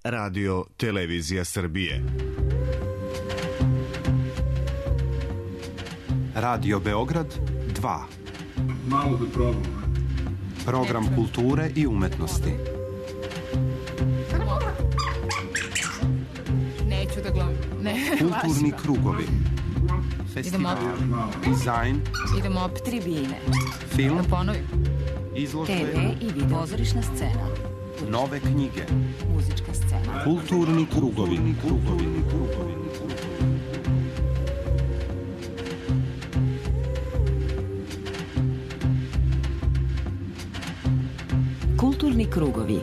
Radio Televizija Srbije. Radio Beograd 2. Malo da probam. Program kulture i umetnosti. Neću da glumim. Kulturni krugovi. Festival, dizajn. Idemo opet tribine. Film, da ponovim. izložbe, TV i video. Pozorišna scena. nove knjige. Muzička scena. Kulturni krugovi. Kulturni krugovi.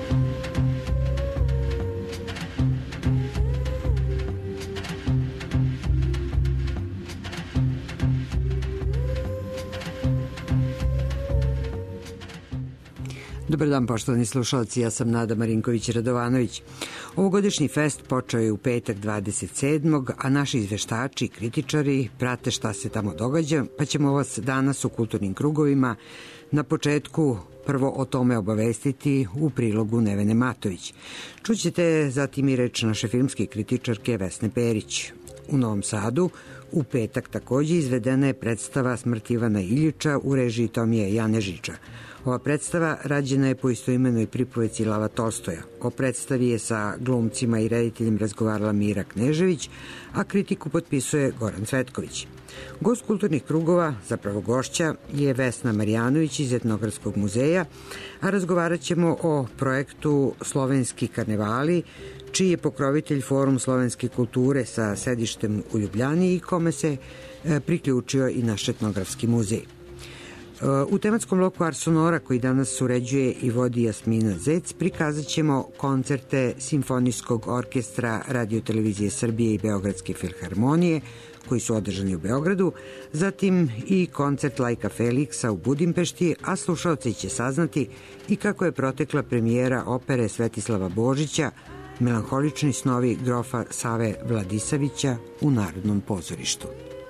Dobar dan, poštovani slušalci, ja sam Nada Marinković-Radovanović. Ovogodišnji fest počeo je u petak 27. a naši izveštači i kritičari prate šta se tamo događa, pa ćemo vas danas u kulturnim krugovima na početku prvo o tome obavestiti u prilogu Nevene Matović. Čućete zatim i reč naše filmske kritičarke Vesne Perić. U Novom Sadu u petak takođe izvedena je predstava Smrt Ivana Iljiča u režiji Tomija Janežića. Ova predstava rađena je po istoimenoj pripoveci Lava Tolstoja. O predstavi je sa glumcima i rediteljem razgovarala Mira Knežević, a kritiku potpisuje Goran Cvetković. Gost kulturnih krugova, zapravo gošća, je Vesna Marjanović iz Etnografskog muzeja, a razgovarat ćemo o projektu Slovenski karnevali, čiji je pokrovitelj Forum slovenske kulture sa sedištem u Ljubljani i kome se priključio i naš Etnografski muzej. U tematskom bloku Ars Sonora, koji danas uređuje i vodi Jasmina Zec, prikazat ćemo koncerte Simfonijskog orkestra Radio Televizije Srbije i Beogradske filharmonije, koji su održani u Beogradu, zatim i koncert Lajka Feliksa u Budimpešti, a slušalci će saznati i kako je protekla premijera opere Svetislava Božića Melanholični snovi grofa Save Vladisavića u Narodnom pozorištu.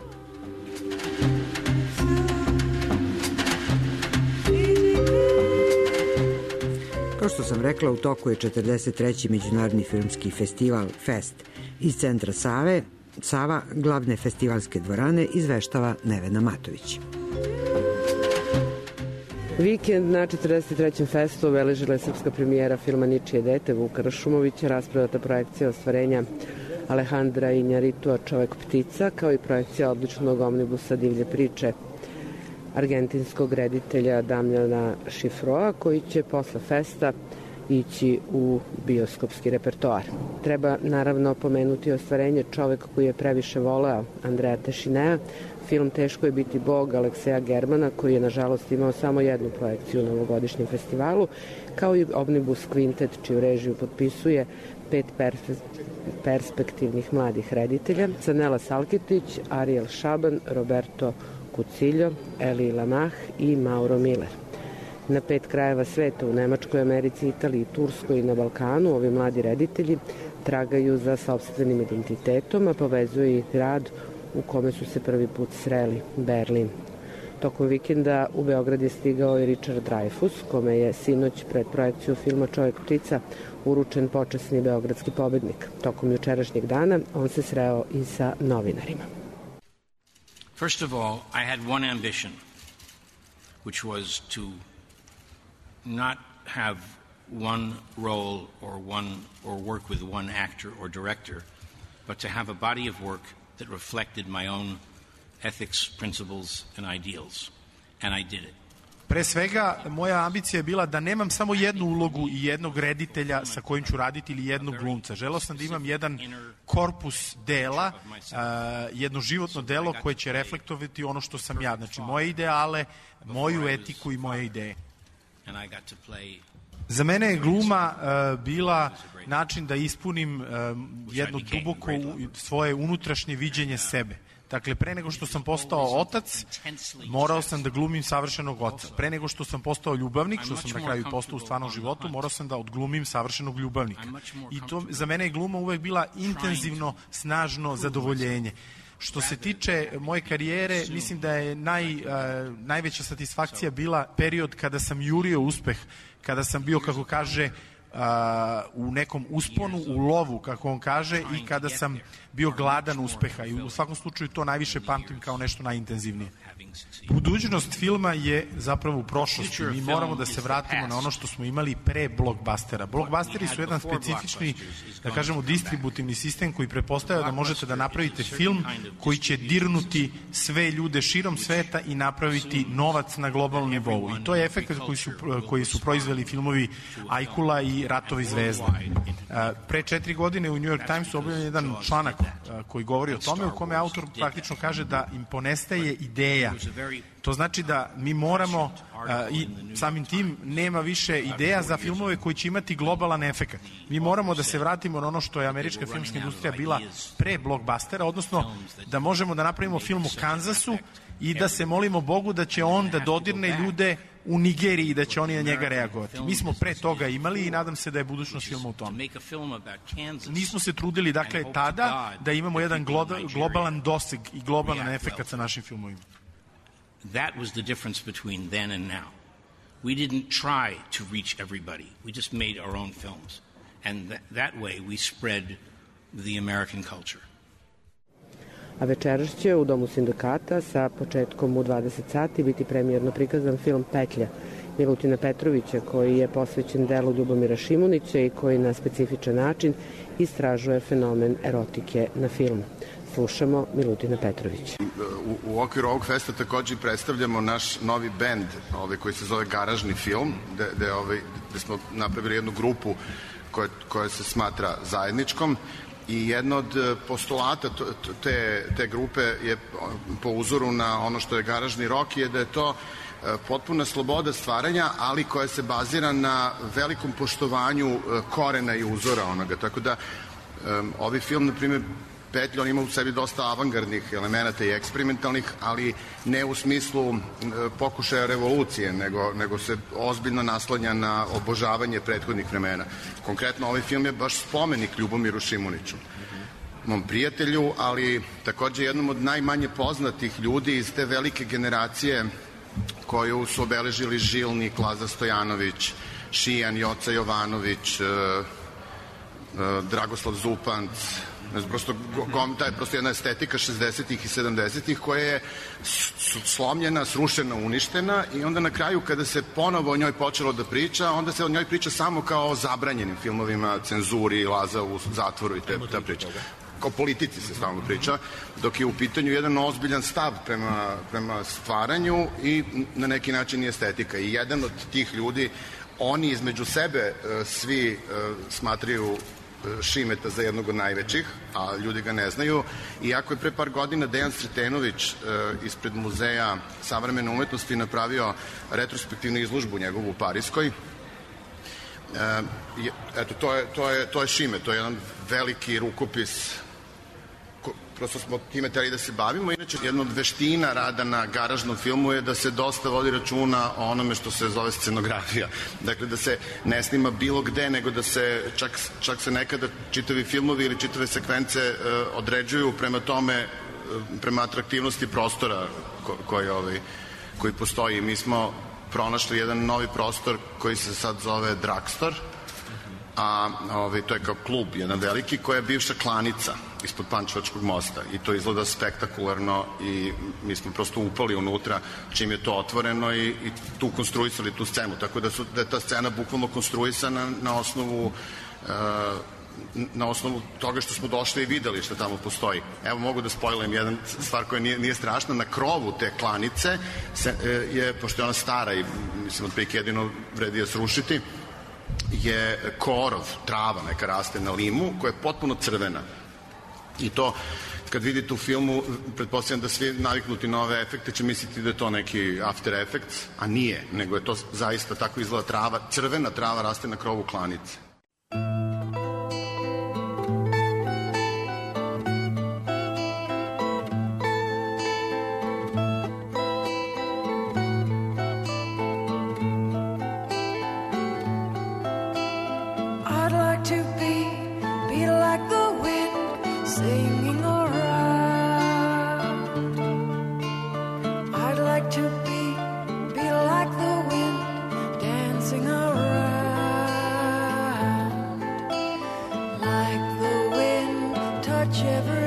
Kao što sam rekla, u toku je 43. Međunarodni filmski festival Fest iz centra Save. Sava, glavne festivalske dvorane, izveštava Nevena Matović. Vikend na 43. festu obeležila je srpska premijera filma Ničije dete Vuka Rašumovića, rasprodata projekcija ostvarenja Alejandra Injaritua Čovek ptica, kao i projekcija odličnog omnibusa Divlje priče argentinskog reditelja Damjana Šifroa, koji će posle festa ići u bioskopski repertoar. Treba naravno pomenuti ostvarenje Čovek koji je previše voleo Andreja Tešinea, film Teško je biti Bog Alekseja Germana, koji je nažalost imao samo jednu projekciju na ovogodišnjem festivalu, kao i Omnibus Kvintet, čiju režiju potpisuje 5 perspektivnih mladih reditelja: Canela Salkitić, Ariel Šaban, Roberto Kuciljo, Eli Lamah i Mauro Miller. Na 5 krajeva sveta, u Nemačkoj, Americi, Italiji, Turskoj i na Balkanu, ovi mladi reditelji tragaju za sopstvenim identitetom, a povezuje ih grad u kome su se prvi put sreli, Berlin. Tokom vikenda u Beograd je stigao i Richard Dreyfuss, kome je sinoć pred projekciju filma Čovek ptica uručen počasni beogradski pobednik. Tokom jučerašnjeg dana on se sreo i sa novinarima. First of all, I had one ambition, which was to not have one role or work with one actor or director, but to have a body of work that reflected my own ethics, principles and ideals. And I did it. Pre svega, moja ambicija je bila da nemam samo jednu ulogu i jednog reditelja sa kojim ću raditi ili jednog glumca. Želeo sam da imam jedan korpus dela, jedno životno delo koje će reflektovati ono što sam ja. Znači, moje ideale, moju etiku i moje ideje. Za mene je gluma bila način da ispunim jedno duboko svoje unutrašnje viđenje sebe. Dakle, pre nego što sam postao otac, morao sam da glumim savršenog oca. Pre nego što sam postao ljubavnik, što sam na kraju postao u stvarnom životu, morao sam da odglumim savršenog ljubavnika. I to za mene je gluma uvek bila intenzivno, snažno zadovoljenje. Što se tiče moje karijere, mislim da je najveća satisfakcija bila period kada sam jurio uspeh, kada sam bio, kako kaže u nekom usponu, u lovu, kako on kaže, i kada sam bio gladan uspeha. I u svakom slučaju to najviše pamtim kao nešto najintenzivnije. Budućnost filma je zapravo u prošlosti. Mi moramo da se vratimo na ono što smo imali pre blockbustera. Blockbusteri su jedan specifični, da kažemo, distributivni sistem koji pretpostavlja da možete da napravite film koji će dirnuti sve ljude širom sveta i napraviti novac na globalnom nivou. I to je efekt koji su proizveli filmovi Ajkula i Ratovi zvezda. Pre 4 godine u New York Timesu objavljen jedan članak koji govori o tome, u kome autor praktično kaže da im ponestaje ideja. To znači da mi moramo, i samim tim nema više ideja za filmove koji će imati globalan efekt. Mi moramo da se vratimo na ono što je američka filmska industrija bila pre blockbustera, odnosno da možemo da napravimo film u Kanzasu i da se molimo Bogu da će on da dodirne ljude u Nigeriji i da će oni na njega reagovati. Mi smo pre toga imali i nadam se da je budućnost filma u tome. Nismo se trudili, dakle, tada da imamo jedan globalan doseg i globalan efekt sa našim filmovima. That was the difference between then and now. We didn't try to reach everybody. We just made our own films. And that way we spread the American culture. A večeras će u Domu sindikata sa početkom u 20 sati biti premijerno prikazan film Petlja Milutina Petrovića, koji je posvećen delu Ljubomira Šimunića i koji na specifičan način istražuje fenomen erotike na filmu. Slušamo Milutina Petrovića. U okviru ovog festa takođe predstavljamo naš novi bend koji se zove Garažni film, gde smo napravili jednu grupu koja se smatra zajedničkom. I jedna od postulata te grupe je po uzoru na ono što je garažni rok, je da je to potpuna sloboda stvaranja, ali koja se bazira na velikom poštovanju korena i uzora onoga. Tako da ovaj film, na primjer, Petlja, on ima u sebi dosta avangardnih elemenata i eksperimentalnih, ali ne u smislu pokušaja revolucije, nego se ozbiljno naslanja na obožavanje prethodnih vremena. Konkretno, ovaj film je baš spomenik Ljubomiru Šimuniću, mom prijatelju, ali takođe jednom od najmanje poznatih ljudi iz te velike generacije koju su obeležili Žilnik, Laza Stojanović, Šijan, Joca Jovanović, Dragoslav Zupanc. Ta je prosto jedna estetika 60-ih i 70-ih koja je slomljena, srušena, uništena, i onda na kraju kada se ponovo o njoj počelo da priča, onda se o njoj priča samo kao o zabranjenim filmovima, cenzuri, Laza u zatvoru i ta priča. Kao politici se stalno priča, dok je u pitanju jedan ozbiljan stav prema stvaranju i na neki način i estetika. I jedan od tih ljudi, oni između sebe svi smatraju Šimeta za jednog od najvećih, a ljudi ga ne znaju. Iako je pre par godina Dejan Sretenović ispred Muzeja savremene umetnosti napravio retrospektivnu izložbu njegovu u Pariskoj. Eto, to je Šimet, to je jedan veliki rukopis. Prosto smo time teli da se bavimo. Inače, jedna od veština rada na garažnom filmu je da se dosta vodi računa o onome što se zove scenografija. Dakle, da se ne snima bilo gde, nego da se čak se nekada čitavi filmovi ili čitave sekvence određuju prema tome, prema atraktivnosti prostora koji postoji. Mi smo pronašli jedan novi prostor koji se sad zove Drugstore, a to je kao klub, jedan veliki, koja je bivša klanica ispod Pančevačkog mosta, i to izgleda spektakularno i mi smo prosto upali unutra čim je to otvoreno i tu konstruisali tu scenu, tako da je ta scena bukvalno konstruisana na osnovu toga što smo došli i videli što tamo postoji. Evo, mogu da spojlujem jedan stvar koja nije strašna. Na krovu te klanice je, pošto je ona stara i mislim otprilike jedino vredi je srušiti, je korov, trava neka raste na limu koja je potpuno crvena. I to, kad vidite u filmu, pretpostavljam da svi naviknuti na ove efekte će misliti da je to neki After Effects, a nije, nego je to zaista tako izgleda trava, crvena trava raste na krovu klanice. Be like the wind dancing around. like the wind, touch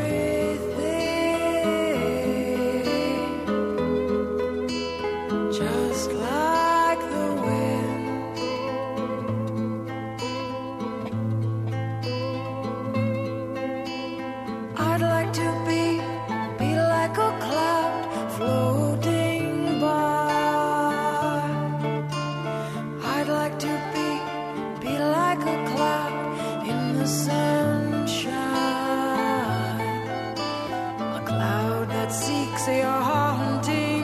everything, just like the wind. I'd like to be like a cloud floating by. I'd like to be like a cloud in the sunshine, a cloud that seeks your haunting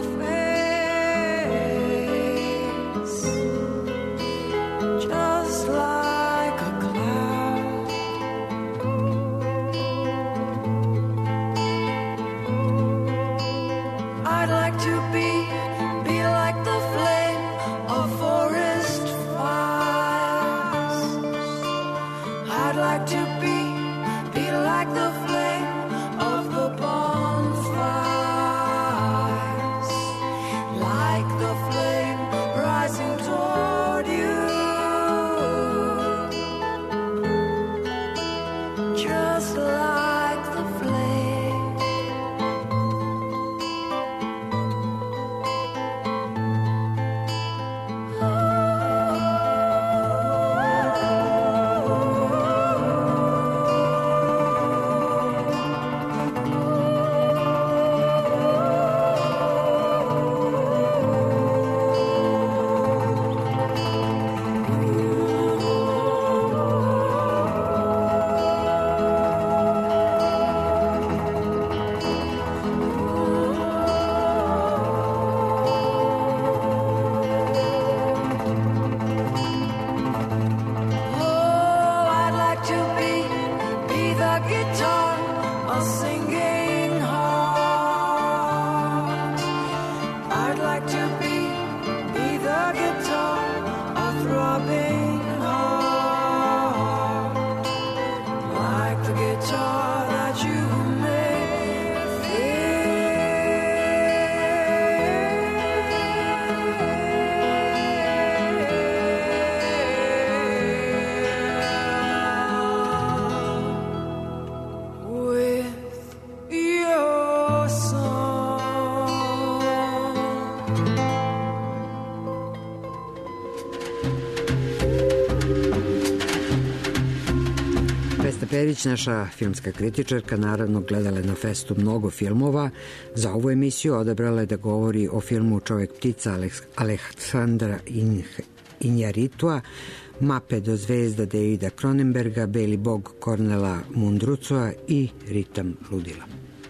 face, just like a cloud. I'd like to be like the flame of forest fires. I'd like to be like the flame of the bonfires, like the flame rising toward you, just like the flame. Perić, naša filmska kritičarka, naravno gledala je na festu mnogo filmova. Za ovu emisiju odabrala je da govori o filmu Čovek ptica Aleksandra Injaritua, Mape do zvezda Davida Cronenberga, Beli bog Kornela Mundrucoa i Ritam ludila.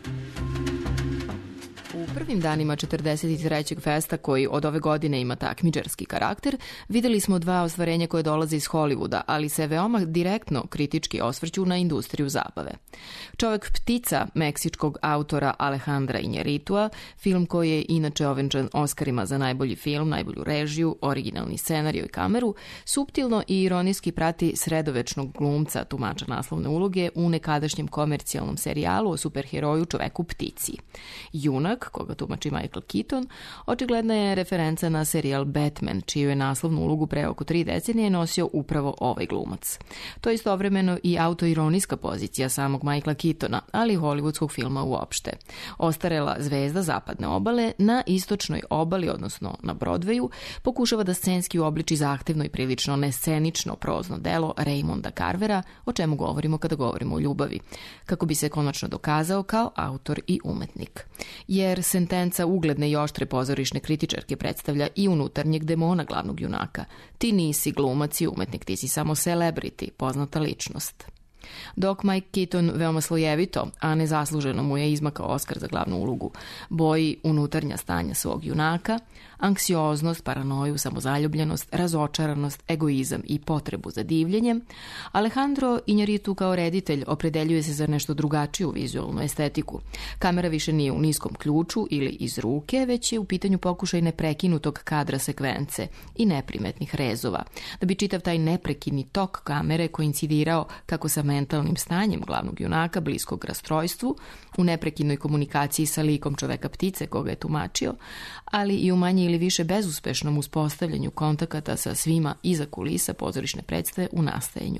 U prvim danima 43. festa, koji od ove godine ima takmičarski karakter, videli smo dva ostvarenja koje dolaze iz Hollywooda, ali se veoma direktno kritički osvrću na industriju zabave. Čovek ptica meksičkog autora Alejandra Injaritua, film koji je inače ovenčan Oskarima za najbolji film, najbolju režiju, originalni scenariju i kameru, suptilno i ironijski prati sredovečnog glumca, tumača naslovne uloge u nekadašnjem komercijalnom serijalu o superheroju Čoveku ptici. Junak, koga tumači Michael Keaton, očigledna je referenca na serijal Batman, čiju je naslovnu ulogu pre oko 3 decenije nosio upravo ovaj glumac. To je istovremeno i autoironijska pozicija samog Michaela Keatona, ali hollywoodskog filma uopšte. Ostarela zvezda zapadne obale na istočnoj obali, odnosno na Broadwayu, pokušava da scenski uobliči zahtevno i prilično nescenično prozno delo Raymonda Carvera, o čemu govorimo kada govorimo o ljubavi, kako bi se konačno dokazao kao autor i umetnik. Jer sentenca ugledne i oštre pozorišne kritičarke predstavlja i unutarnjeg demona glavnog junaka. Ti nisi glumac i umetnik, ti si samo celebrity, poznata ličnost. Dok Mike Keaton veoma slojevito, a nezasluženo mu je izmakao Oskar za glavnu ulogu, boji unutarnja stanja svog junaka, anksioznost, paranoju, samozaljubljenost, razočaranost, egoizam i potrebu za divljenjem, Alejandro Injaritu kao reditelj opredeljuje se za nešto drugačiju vizualnu estetiku. Kamera više nije u niskom ključu ili iz ruke, već je u pitanju pokušaj neprekinutog kadra sekvence i neprimetnih rezova, da bi čitav taj neprekidni tok kamere koincidirao kako sa mentalnim stanjem glavnog junaka, bliskog rastrojstvu, u neprekidnoj komunikaciji sa likom čoveka ptice koga je tumačio, ali i u manje ili više bezuspešnom uspostavljanju kontakata sa svima iza kulisa pozorišne predstave u nastajanju.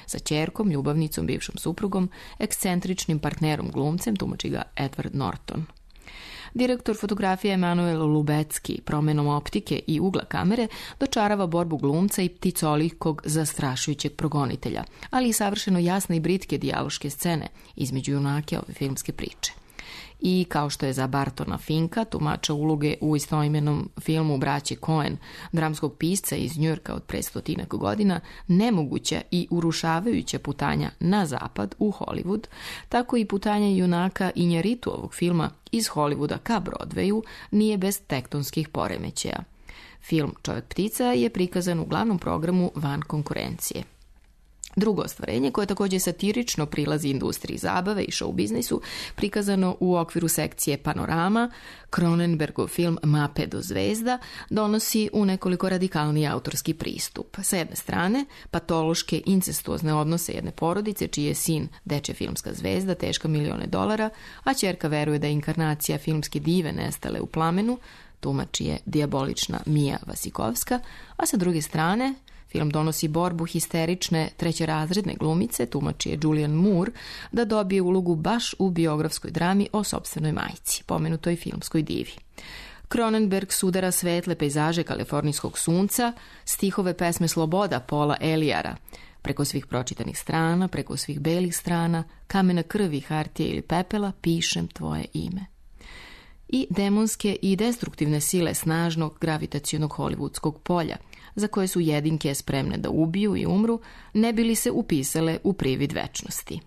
sa ćerkom, ljubavnicom, bivšom suprugom, ekscentričnim partnerom glumcem, tumači ga Edward Norton. Direktor fotografije Emanuel Lubecki promenom optike i ugla kamere dočarava borbu glumca i pticolikog zastrašujućeg progonitelja, ali i savršeno jasne i britke dijaloške scene između junake ove filmske priče. I kao što je za Bartona Finka, tumača uloge u istoimenom filmu Braće Coen, dramskog pisca iz Njujorka od pre 100 godina, nemoguća i urušavajuća putanja na zapad u Hollywood, tako i putanje junaka Injaritu ovog filma iz Hollywooda ka Broadwayu nije bez tektonskih poremećaja. Film Čovjek ptica je prikazan u glavnom programu van konkurencije. Drugo ostvarenje, koje također satirično prilazi industriji zabave i show biznisu, prikazano u okviru sekcije Panorama, Cronenbergov film Mape do zvezda, donosi u nekoliko radikalniji autorski pristup. Sa jedne strane, patološke incestuozne odnose jedne porodice, čiji je sin dečja filmska zvezda, teška $1.000.000, a ćerka veruje da je inkarnacija filmske dive nestale u plamenu, tumači je dijabolična Mija Vasikovska, a sa druge strane, film donosi borbu histerične trećerazredne glumice, tumači je Julian Moore, da dobije ulogu baš u biografskoj drami o sopstvenoj majci, pomenutoj filmskoj divi. Cronenberg sudara svetle pejzaže kalifornijskog sunca, stihove pesme Sloboda Paula Eliara, preko svih pročitanih strana, preko svih belih strana, kamena krvi, hartije ili pepela, pišem tvoje ime. I demonske i destruktivne sile snažnog gravitacionog hollywoodskog polja, za koje su jedinke spremne da ubiju i umru, ne bi li se upisale u privid večnosti.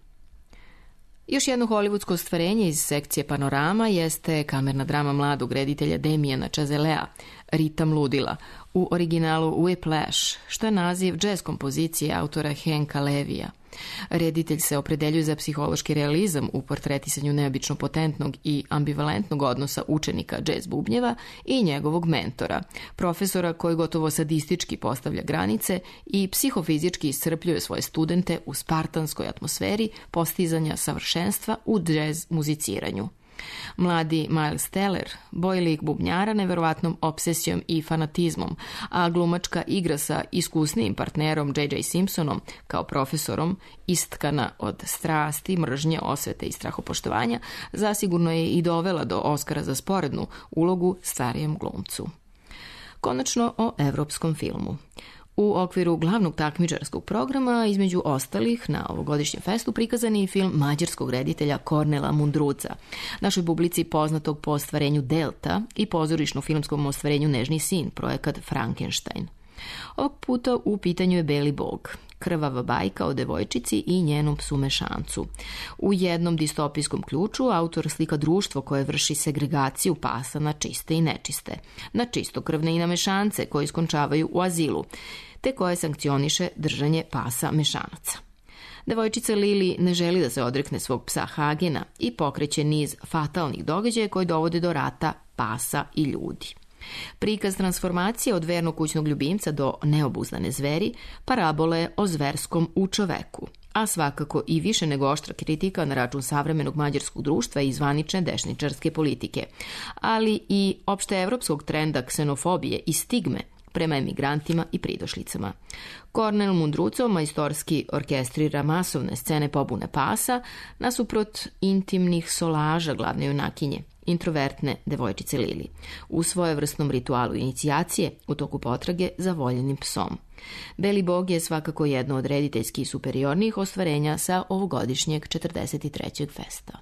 Još jedno hollywoodsko ostvarenje iz sekcije Panorama jeste kamerna drama mladog reditelja Damiena Chazelea, Ritam ludila, u originalu Whiplash, što je naziv jazz kompozicije autora Hanka Levija. Reditelj se opredeljuje za psihološki realizam u portretisanju neobično potentnog i ambivalentnog odnosa učenika džez bubnjeva i njegovog mentora, profesora koji gotovo sadistički postavlja granice i psihofizički iscrpljuje svoje studente u spartanskoj atmosferi postizanja savršenstva u džez muziciranju. Mladi Miles Teller boji lik bubnjara neverovatnom obsesijom i fanatizmom, a glumačka igra sa iskusnijim partnerom J.J. Simpsonom kao profesorom, istkana od strasti, mržnje, osvete i strahopoštovanja, zasigurno je i dovela do Oskara za sporednu ulogu starijem glumcu. Konačno o evropskom filmu. U okviru glavnog takmičarskog programa, između ostalih, na ovogodišnjem festu prikazan je film mađarskog reditelja Kornela Mundruca, našoj publici poznatog po ostvarenju Delta i pozorišno-filmskom ostvarenju Nežni sin, projekat Frankenstein. Ovog puta u pitanju je Beli bog, krvava bajka o devojčici i njenom psu mešancu. U jednom distopijskom ključu autor slika društvo koje vrši segregaciju pasa na čiste i nečiste, na čistokrvne i na mešance koji skončavaju u azilu, te koje sankcioniše držanje pasa mešanaca. Devojčica Lili ne želi da se odrekne svog psa Hagena i pokreće niz fatalnih događaja koji dovode do rata pasa i ljudi. Prikaz transformacije od vernog kućnog ljubimca do neobuzdane zveri, parabole o zverskom u čoveku, a svakako i više nego oštra kritika na račun savremenog mađarskog društva i zvanične desničarske politike, ali i opšte evropskog trenda ksenofobije i stigme prema emigrantima i pridošlicama. Kornel Mundruco majstorski orkestrira masovne scene pobune pasa nasuprot intimnih solaža glavne junakinje, introvertne devojčice Lili, u svojevrsnom ritualu inicijacije u toku potrage za voljenim psom. Beli bog je svakako jedno od rediteljskih superiornijih ostvarenja sa ovogodišnjeg 43. festa.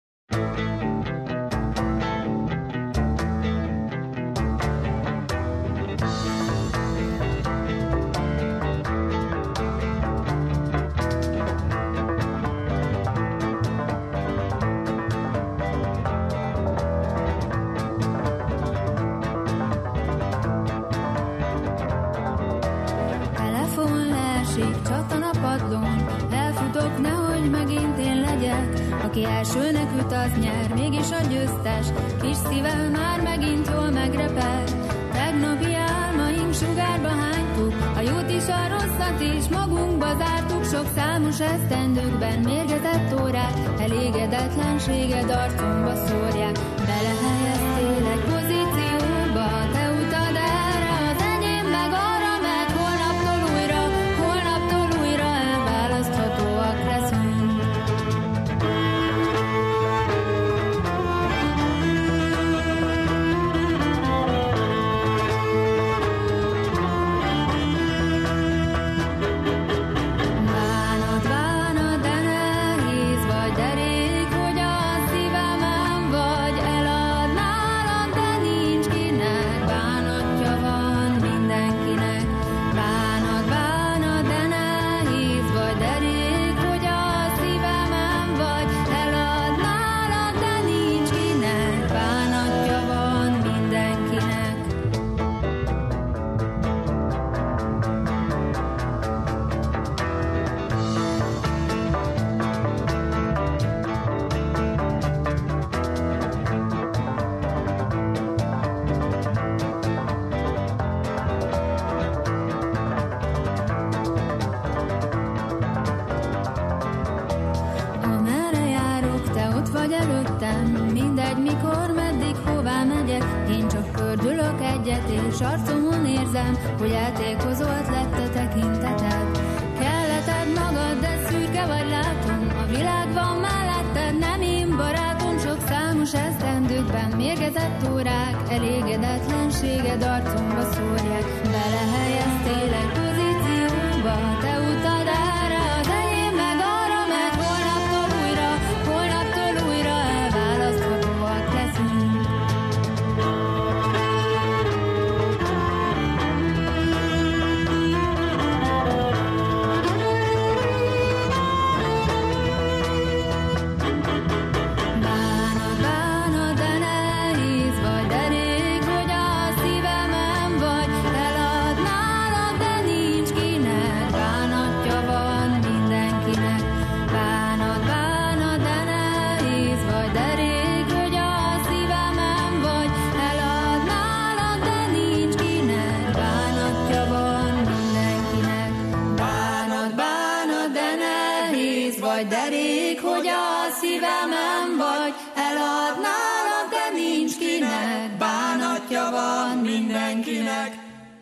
Elfutok, nehogy megint én legyek, aki elsőnek üt, az nyer, mégis a győztes, kis szívem már megint jól megrepel. Tegnapi álmaink sugárba hánytuk, a jót is, a rosszat is magunkba zártuk, sok számos esztendőkben mérgetett órák, elégedetlenséged arcomba szórják, belehelyeztélek pozícióba, te utad erre, az enyém meg arra, meg holnaptól újra elválaszthat. mikor, meddig, hová megyek. Én csak kördülök egyet, és arcomon érzem, hogy eltékozolt lett a tekinteted. Kelleted magad, de szürke vagy, látom, a világ van melletted, nem én barátom, sok számos esztendőkben mérgezett órák, elégedetlenséged arcomba szórják. Belehelyeztél egy pozícióba, te utad erre, az enyém meg arra, mert holnaptól újra elválaszthatóak leszünk. Vagy derék, hogy a szívemem vagy, eladnálad, de nincs kinek, bánatja van mindenkinek.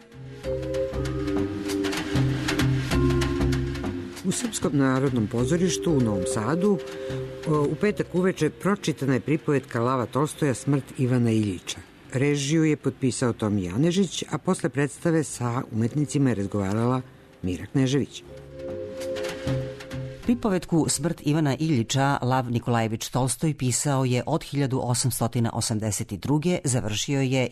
U Srpskom narodnom pozorištu u Novom Sadu u petak uveče pročitana je pripovetka Lava Tolstoja Smrt Ivana Iljiča. Režiju je potpisao Tomi Janežić, a posle predstave sa umetnicima je razgovarala Mira Knežević. Pripovetku Smrt Ivana Iljiča Lav Nikolajević Tolstoj pisao je od 1882. završio je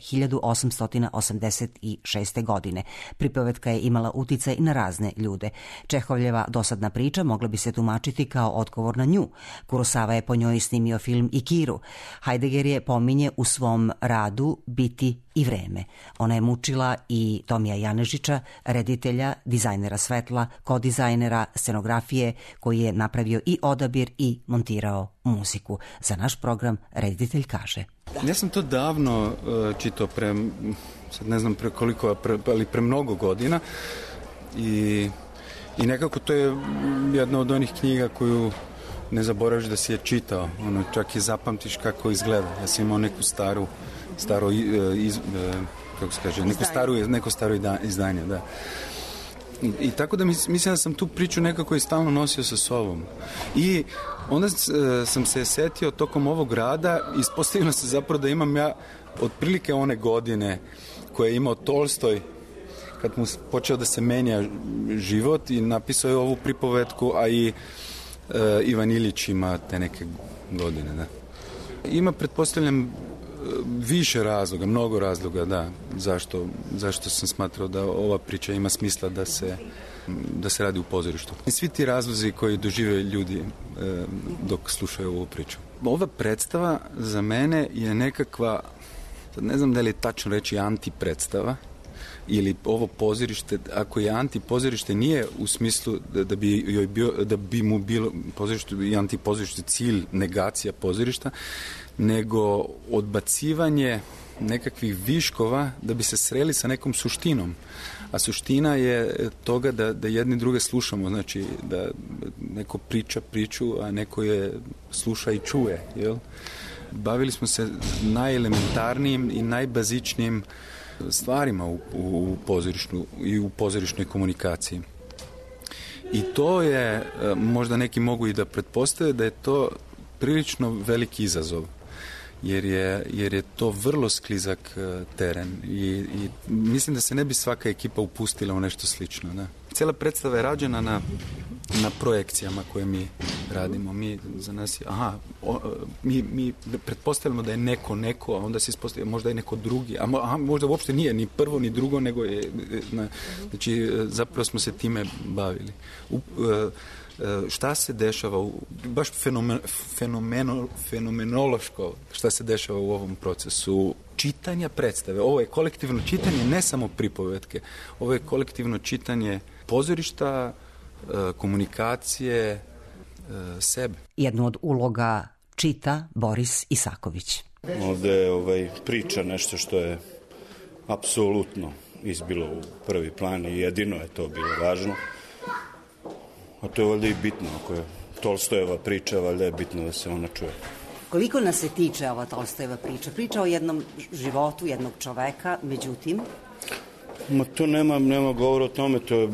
1886. godine. Pripovetka je imala uticaj na razne ljude. Čehovljeva dosadna priča mogla bi se tumačiti kao odgovor na nju. Kurosawa je po njoj snimio film Ikiru. Heidegger je pominje u svom radu Biti i vreme. Ona je mučila i Tomija Janežića, reditelja, dizajnera svetla, kodizajnera, scenografije, koji je napravio i odabir i montirao muziku. Za naš program reditelj kaže: Ja sam to davno čitao sad ne znam koliko, ali pre mnogo godina i nekako to je jedna od onih knjiga koju ne zaboraviš da si je čitao. Čak i zapamtiš kako izgleda. Ja sam imao neku neko staro izdanje, da. I tako da mislim da sam tu priču nekako i stalno nosio sa sobom. I onda sam se setio tokom ovog rada, ispostavilo se zapravo da imam ja otprilike one godine koje je imao Tolstoj kad mu počeo da se menja život, i napisao je ovu pripovetku, a i Ivan Iljić ima te neke godine, da. Ima, pretpostavljam, više razloga, mnogo razloga, da, zašto sam smatrao da ova priča ima smisla da se radi u pozorištu. I svi ti razlozi koji dožive ljudi dok slušaju ovu priču. Ova predstava za mene je nekakva, ne znam da li je tačno reći antipredstava, ili ovo pozorište, ako je antipozorište, nije u smislu da bi mu bilo pozorište i antipozorište cilj negacija pozorišta, nego odbacivanje nekakvih viškova da bi se sreli sa nekom suštinom. A suština je toga da jedni druge slušamo, znači da neko priča priču, a neko je sluša i čuje, jel? Bavili smo se najelementarnijim i najbazičnijim stvarima u pozorištu i u pozorišnoj komunikaciji. I to je, možda neki mogu i da pretpostave da je to prilično veliki izazov, jer je to vrlo sklizak teren i mislim da se ne bi svaka ekipa upustila u nešto slično, da. Cijela predstava je rađena na projekcijama koje mi radimo. Mi za nas je, mi pretpostavljamo da je neko, a onda se ispostavlja možda je neko drugi, a možda uopšte nije ni prvo ni drugo, nego je, znači zapravo smo se time bavili. Šta se dešava, baš fenomenološko, šta se dešava u ovom procesu čitanja predstave. Ovo je kolektivno čitanje ne samo pripovetke, ovo je kolektivno čitanje pozorišta, komunikacije, sebe. Jednu od uloga čita Boris Isaković. Ovde je priča nešto što je apsolutno izbilo u prvi plan i jedino je to bilo važno. A to je valjda i bitno. Ako je Tolstojeva priča, valjda je bitno da se ona čuje. Koliko nas se tiče ova Tolstojeva priča? Priča o jednom životu, jednog čoveka, međutim... Ma to nema govora o tome, to je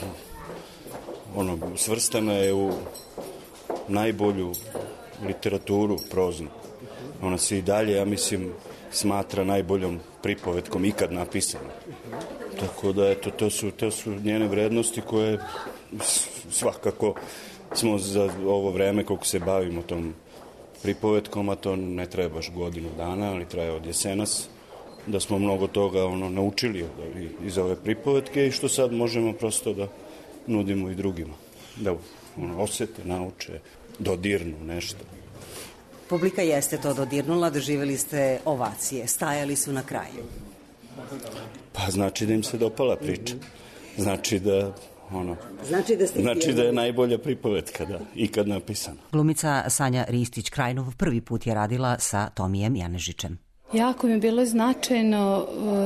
svrstana je u najbolju literaturu proznu. Ona se i dalje, ja mislim, smatra najboljom pripovetkom ikad napisana. Tako da, eto, to su njene vrednosti koje svakako smo za ovo vreme koliko se bavimo tom pripovetkom, a to ne traje baš godinu dana, ali traje od jesenas, da smo mnogo toga naučili iz ove pripovetke i što sad možemo prosto da nudimo i drugima. Da osete, nauče, dodirnu nešto. Publika jeste to dodirnula, doživjeli ste ovacije, stajali su na kraju. Pa znači da im se dopala priča. Znači da da je najbolja pripovetka, da, ikad napisana. Glumica Sanja Ristić-Krajnov prvi put je radila sa Tomijem Janežićem. Jako mi je bilo značajno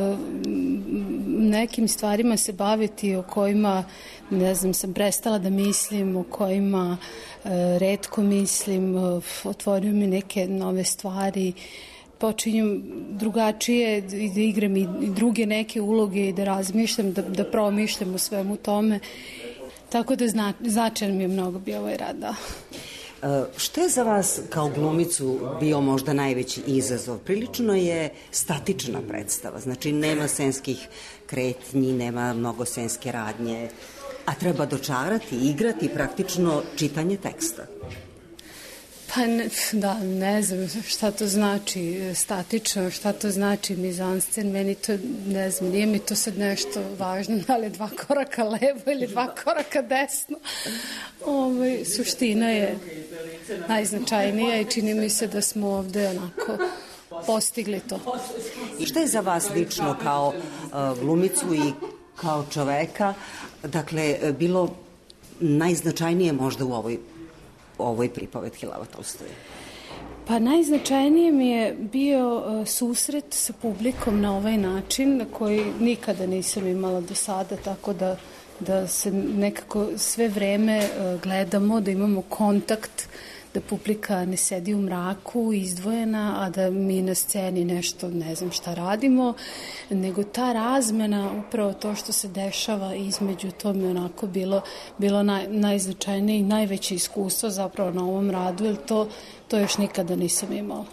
nekim stvarima se baviti o kojima, ne znam, sam prestala da mislim, o kojima retko mislim, otvorio mi neke nove stvari, počinjem drugačije da igram i druge neke uloge i da razmišljam, da promišljam o svemu tome. Tako da značajan mi je mnogo bio ovaj rad, da. Što je za vas kao glumicu bio možda najveći izazov? Prilično je statična predstava, znači nema scenskih kretnji, nema mnogo scenske radnje, a treba dočarati, igrati praktično čitanje teksta. Pa da, ne znam šta to znači statično, šta to znači mizanscen, meni to, ne znam, nije mi to sad nešto važno, da li 2 koraka levo ili 2 koraka desno. Suština je najznačajnija i čini mi se da smo ovde onako postigli to. I šta je za vas lično kao glumicu i kao čoveka, dakle, bilo najznačajnije možda u ovoj pripovetki Lava Tolstoja? Pa najznačajnije mi je bio susret sa publikom na ovaj način na koji nikada nisam imala do sada, tako da se nekako sve vreme gledamo, da imamo kontakt, da publika ne sedi u mraku, izdvojena, a da mi na sceni nešto, ne znam šta radimo, nego ta razmena, upravo to što se dešava između, to mi onako bilo najznačajnije i najveće iskustvo zapravo na ovom radu, jer to još nikada nisam imala.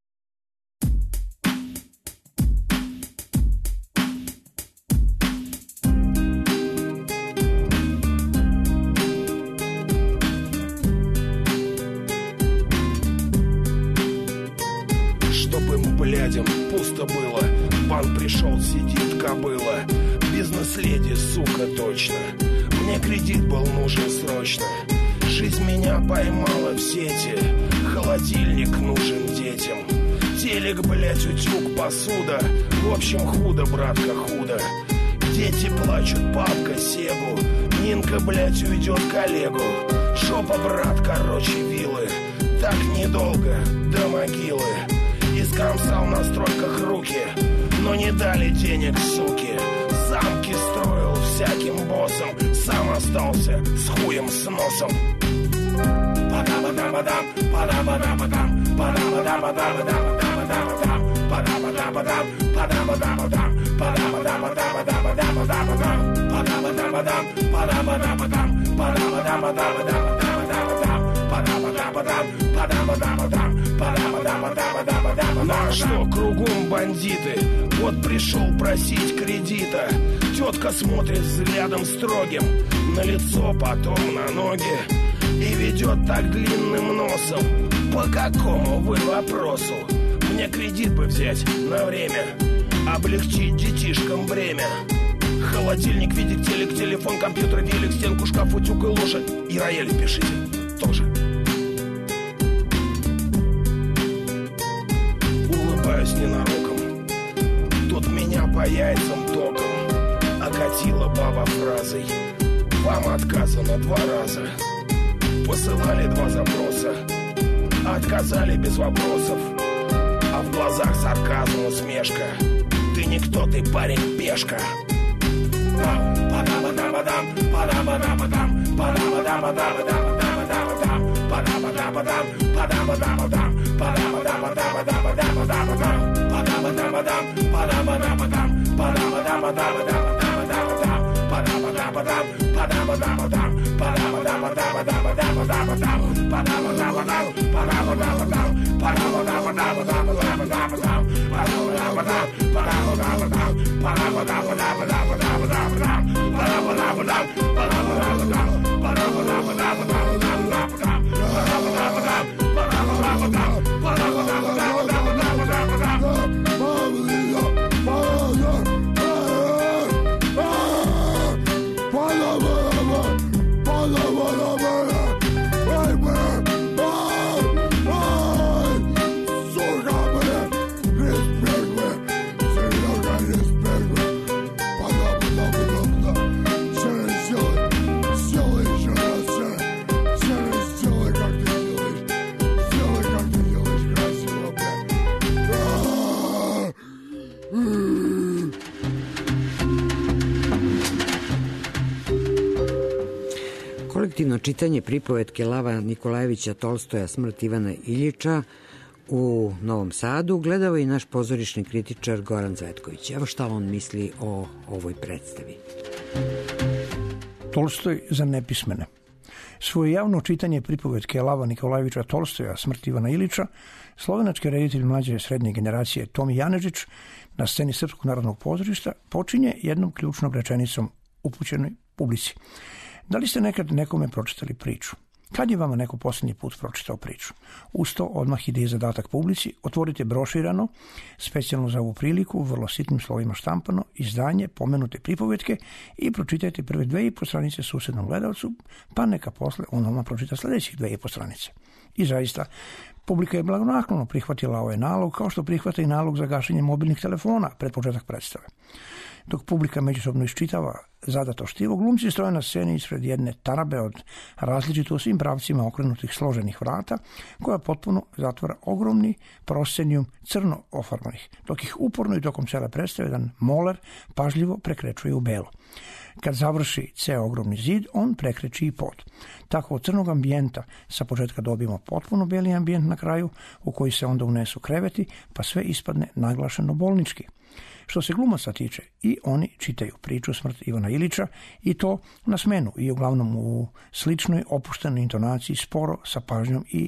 Пусто было, пан пришел, сидит кобыла. Бизнес-леди, сука, точно. Мне кредит был нужен срочно. Жизнь меня поймала в сети. Холодильник нужен детям. Телек, блять, утюг, посуда. В общем, худо, братка, худо. Дети плачут, папка Сегу. Нинка, блять, уйдет к Олегу. Жопа, брат, короче, вилы. Так недолго, до могилы. Искромсал на стройках руки, но не дали денег, суки. Замки строил всяким боссом, сам остался с хуем с носом. Падам-падам-падам, падам-падам-падам, падам-падам-падам, падам-падам-падам, падам-падам-падам, падам-падам-падам, падам-падам-падам, падам-падам-падам, падам-падам-падам, падам-падам-падам, на что кругом бандиты? Вот пришел просить кредита. Тетка смотрит взглядом строгим на лицо, потом на ноги и ведет так длинным носом. По какому вы вопросу? Мне кредит бы взять на время, облегчить детишкам бремя. Холодильник, видик, телек, телефон, компьютер, велик, стенку, шкаф, утюг и ложек. И рояль пишите тоже. Улыбаюсь ненароком. Тут меня по яйцам током окатила баба фразой: вам отказано 2 раза. Посылали 2 запроса, отказали без вопросов. А в глазах сарказм, усмешка: ты никто, ты парень, пешка. Падам-падам-падам, падам-падам-падам, падам-падам-падам, падам-падам-падам, падам-падам-падам, Kolektivno čitanje pripovetke Lava Nikolajevića Tolstoja Smrt Ivana Iljiča u Novom Sadu gledao i naš pozorišni kritičar Goran Cvetković. Evo šta on misli o ovoj predstavi. Tolstoj za nepismene. Svoje javno čitanje pripovetke Lava Nikolajevića Tolstoja Smrt Ivana Iljiča slovenački reditelj mlađe srednje generacije Tomi Janežić na sceni Srpskog narodnog pozorišta počinje jednom ključnom rečenicom upućenoj publici. Da li ste nekad nekome pročitali priču? Kad je vama neko posljednji put pročitao priču? Uz to odmah ide i zadatak publici, otvorite broširano, specijalno za ovu priliku, vrlo sitnim slovima štampano, izdanje pomenute pripovetke i pročitajte prve 2,5 stranice susednom gledalcu, pa neka posle on vama pročita sljedećih 2,5 stranice. I zaista, publika je blagonaklono prihvatila ovaj nalog, kao što prihvata i nalog za gašenje mobilnih telefona pred početak predstave. Dok publika međusobno iščitava zadato štivo, glumci stoje na sceni ispred jedne tarabe od različito u svim pravcima okrenutih složenih vrata, koja potpuno zatvara ogromni proscenijum crno ofarbanih, dok ih uporno i tokom cele predstave jedan moler pažljivo prekrećuje u belo. Kad završi ceo ogromni zid, on prekreći i pod. Tako od crnog ambijenta sa početka dobijemo potpuno beli ambijent na kraju, u koji se onda unesu kreveti, pa sve ispadne naglašeno bolnički. Što se glumaca tiče, i oni čitaju priču Smrt Ivana Iljiča i to na smenu i uglavnom u sličnoj opuštenoj intonaciji, sporo, sa pažnjom i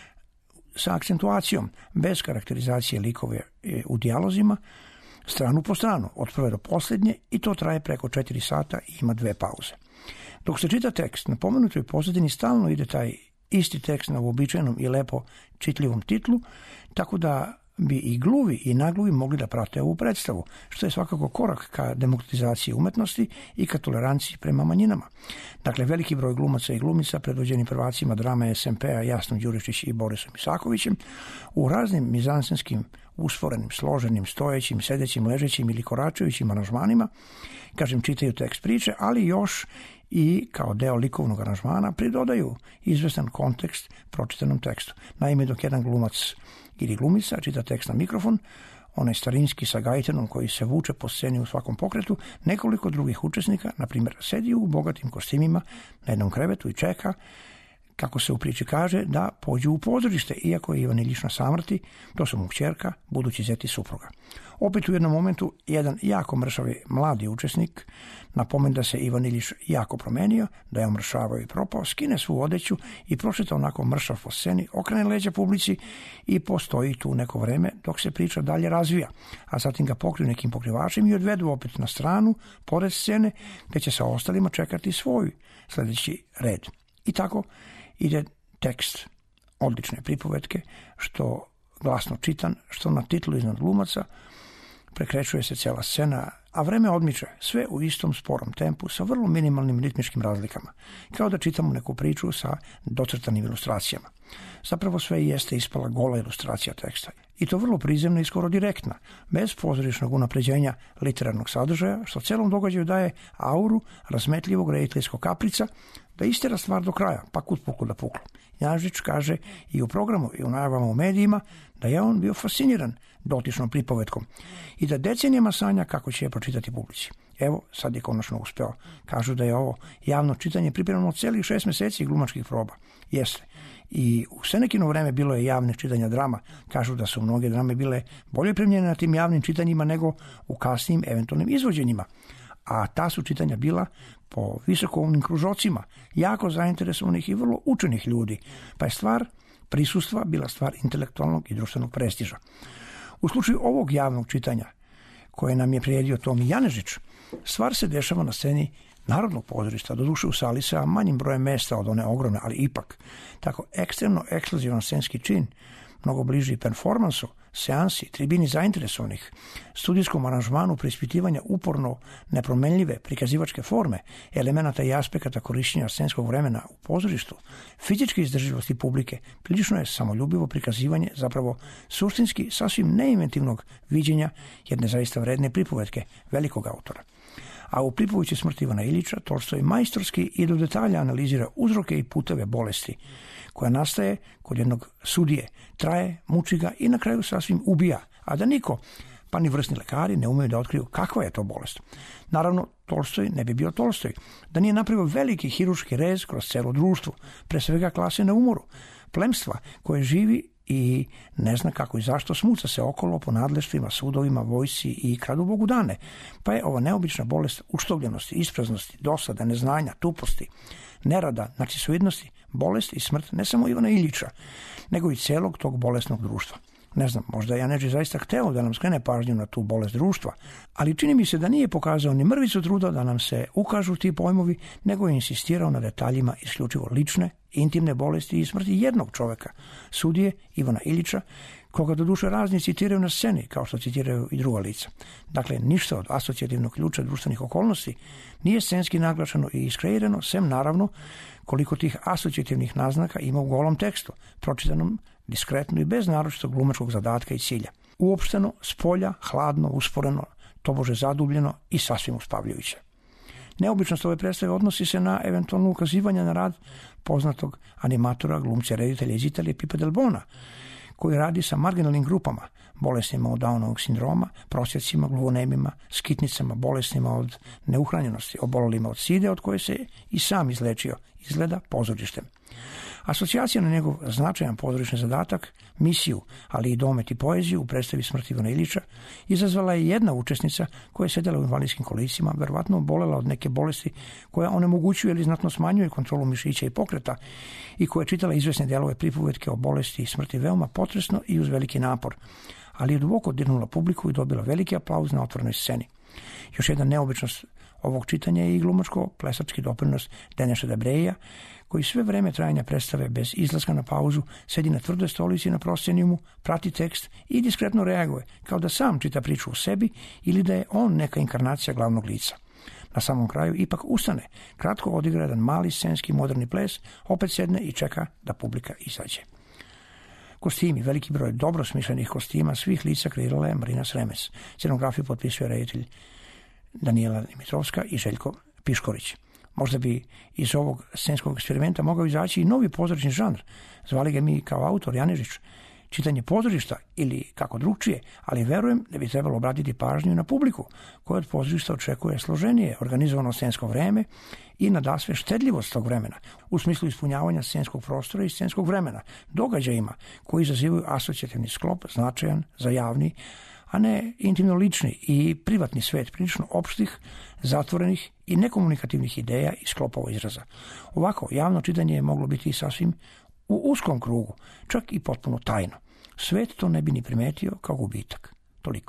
sa akcentuacijom, bez karakterizacije likove u dijalozima, stranu po stranu, od prve do posljednje, i to traje preko 4 sata i ima 2 pauze. Dok se čita tekst, na pomenutoj pozadini stalno ide taj isti tekst na uobičajenom i lepo čitljivom titlu, tako da bi i gluvi i nagluvi mogli da prate ovu predstavu, što je svakako korak ka demokratizaciji umetnosti i ka toleranciji prema manjinama. Dakle, veliki broj glumaca i glumica, predvođeni prvacima drame SMP-a Jasnom Đurišić i Borisom Isakovićem, u raznim mizansenskim, usvorenim, složenim, stojećim, sedećim, ležećim ili koračajućim aranžmanima, kažem, čitaju tekst priče, ali još i kao deo likovnog aranžmana pridodaju izvestan kontekst pročitanom tekstu. Naime, dok jedan glumac ili glumica čita tekst na mikrofon, onaj starinski sa gajtenom koji se vuče po sceni u svakom pokretu, nekoliko drugih učesnika, na primjer, sedi u bogatim kostimima na jednom krevetu i čeka, kako se u priči kaže, da pođu u pozorište, iako je Ivan Iljić na samrti, to su mu kćerka, budući zeti supruga. Opet u jednom momentu jedan jako mršavi mladi učesnik napomen da se Ivan Iljić jako promenio, da je omršavao i propao, skine svu odeću i prošeta onako mršav po sceni, okrene leđa publici i postoji tu neko vreme dok se priča dalje razvija, a zatim ga pokriju nekim pokrivačem i odvedu opet na stranu, pored scene, gde će sa ostalima čekati svoj sljedeći red. I tako ide tekst odlične pripovetke, što glasno čitan, što na titlu iznad glumaca, prekrećuje se cijela scena, a vreme odmiče, sve u istom sporom tempu, sa vrlo minimalnim ritmičkim razlikama, kao da čitamo neku priču sa docrtanim ilustracijama. Zapravo sve jeste ispala gola ilustracija teksta. I to vrlo prizemna i skoro direktna, bez pozorišnog unapređenja literarnog sadržaja, što celom događaju daje auru razmetljivog rediteljskog kaprica, da istera stvar do kraja, pa kud puklo da puklo. Janežić kaže i u programu i u najavama u medijima da je on bio fasciniran dotičnom pripovetkom i da decenijama sanja kako će je pročitati publici. Evo, sad je konačno uspeo. Kažu da je ovo javno čitanje pripremano celih 6 meseci glumačkih proba. Jeste. I u Senekino vreme bilo je javnih čitanja drama. Kažu da su mnoge drame bile bolje primljene na tim javnim čitanjima nego u kasnijim eventualnim izvođenjima. A ta su čitanja bila po visokovnim kružocima, jako zainteresovanih i vrlo učenih ljudi, pa je stvar prisustva bila stvar intelektualnog i društvenog prestiža. U slučaju ovog javnog čitanja, koje nam je priredio Tomi Janežić, stvar se dešava na sceni Narodnog pozorišta, doduše u sali sa manjim brojem mesta od one ogromne, ali ipak tako ekstremno ekskluzivan scenski čin, mnogo bliži performansu, seansi, tribini zainteresovanih, studijskom aranžmanu preispitivanja uporno nepromenljive prikazivačke forme, elemenata i aspekata korišćenja scenskog vremena u pozorištu, fizičke izdržljivosti publike, prilično je samoljubivo prikazivanje zapravo suštinski sasvim neinventivnog viđenja jedne zaista vredne pripovetke velikog autora. A u Pripovići smrti Ivana Ilića Tolstoj majstorski i do detalja analizira uzroke i puteve bolesti koja nastaje kod jednog sudije, traje, muči ga i na kraju sasvim ubija, a da niko, pa ni vrsni lekari, ne umeju da otkriju kakva je to bolest. Naravno, Tolstoj ne bi bio Tolstoj da nije napravio veliki hiruški rez kroz celo društvo, pre svega klase na umoru, plemstva koje živi i ne zna kako i zašto, smuca se okolo po nadleštvima, sudovima, vojsci i kradu Bogu dane. Pa je ova neobična bolest uštovljenosti, ispraznosti, dosada, neznanja, tuposti, nerada, narcisoidnosti, bolest i smrt ne samo Ivana Ilića, nego i celog tog bolesnog društva. Ne znam, možda je Janežić zaista hteo da nam skrene pažnju na tu bolest društva, ali čini mi se da nije pokazao ni mrvicu truda da nam se ukažu ti pojmovi, nego je insistirao na detaljima isključivo lične, intimne bolesti i smrti jednog čoveka, sudije Ivana Ilića, koga doduše razni citiraju na sceni, kao što citiraju i druga lica. Dakle, ništa od asocijativnog ključa društvenih okolnosti nije scenski naglašeno i iskreirano, sem naravno koliko tih asocijativnih naznaka ima u golom tekstu, pročitanom diskretno i bez naročitog glumačkog zadatka i cilja. Uopšteno, spolja, hladno, usporeno, tobože zadubljeno i sasvim uspavljujuće. Neobičnost ove predstave odnosi se na eventualno ukazivanje na rad poznatog animatora, glumca, reditelja iz Italije Pipa Del Bona, koji radi sa marginalnim grupama, bolesnima od Downovog sindroma, prosjacima, gluvonemima, skitnicama, bolesnima od neuhranjenosti, obolelima od side, od koje se i sam izlečio, izgleda pozorištem. Asocijacija na njegov značajan pozorišni zadatak, misiju, ali i domet i poeziju u predstavi smrti Ivana Ilića izazvala je jedna učesnica koja je sedela u invalidskim kolicima, verovatno obolela od neke bolesti koja onemogućuje ili znatno smanjuje kontrolu mišića i pokreta i koja je čitala izvesne delove pripovetke o bolesti i smrti veoma potresno i uz veliki napor, ali je duboko dirnula publiku i dobila veliki aplauz na otvorenoj sceni. Još jedna neobičnost ovog čitanja je i glumačko-plesački doprinos Deneša Debreja, koji sve vreme trajanja predstave bez izlaska na pauzu sedi na tvrdoj stolici na proscenijumu, prati tekst i diskretno reaguje, kao da sam čita priču u sebi ili da je on neka inkarnacija glavnog lica. Na samom kraju ipak ustane, kratko odigra jedan mali scenski moderni ples, opet sedne i čeka da publika izađe. Kostimi, veliki broj dobro smišljenih kostima svih lica kreirala je Marina Sremec. Scenografiju potpisuje reditelj Danijela Dimitrovska i Željko Piškorić. Možda bi iz ovog scenskog eksperimenta mogao izaći i novi pozorišni žanr. Zvali ga mi kao autor Janežić čitanje pozorišta ili kako drugčije, ali verujem da bi trebalo obratiti pažnju na publiku koja od pozorišta očekuje složenije organizovano scensko vreme i nadasve štedljivost tog vremena u smislu ispunjavanja scenskog prostora i scenskog vremena događajima koji izazivaju asocijativni sklop značajan za javni, a ne intimno lični i privatni svet prilično opštih, zatvorenih i nekomunikativnih ideja i sklopova izraza. Ovako, javno čitanje je moglo biti sasvim u uskom krugu, čak i potpuno tajno. Svet to ne bi ni primetio kao gubitak. Toliko.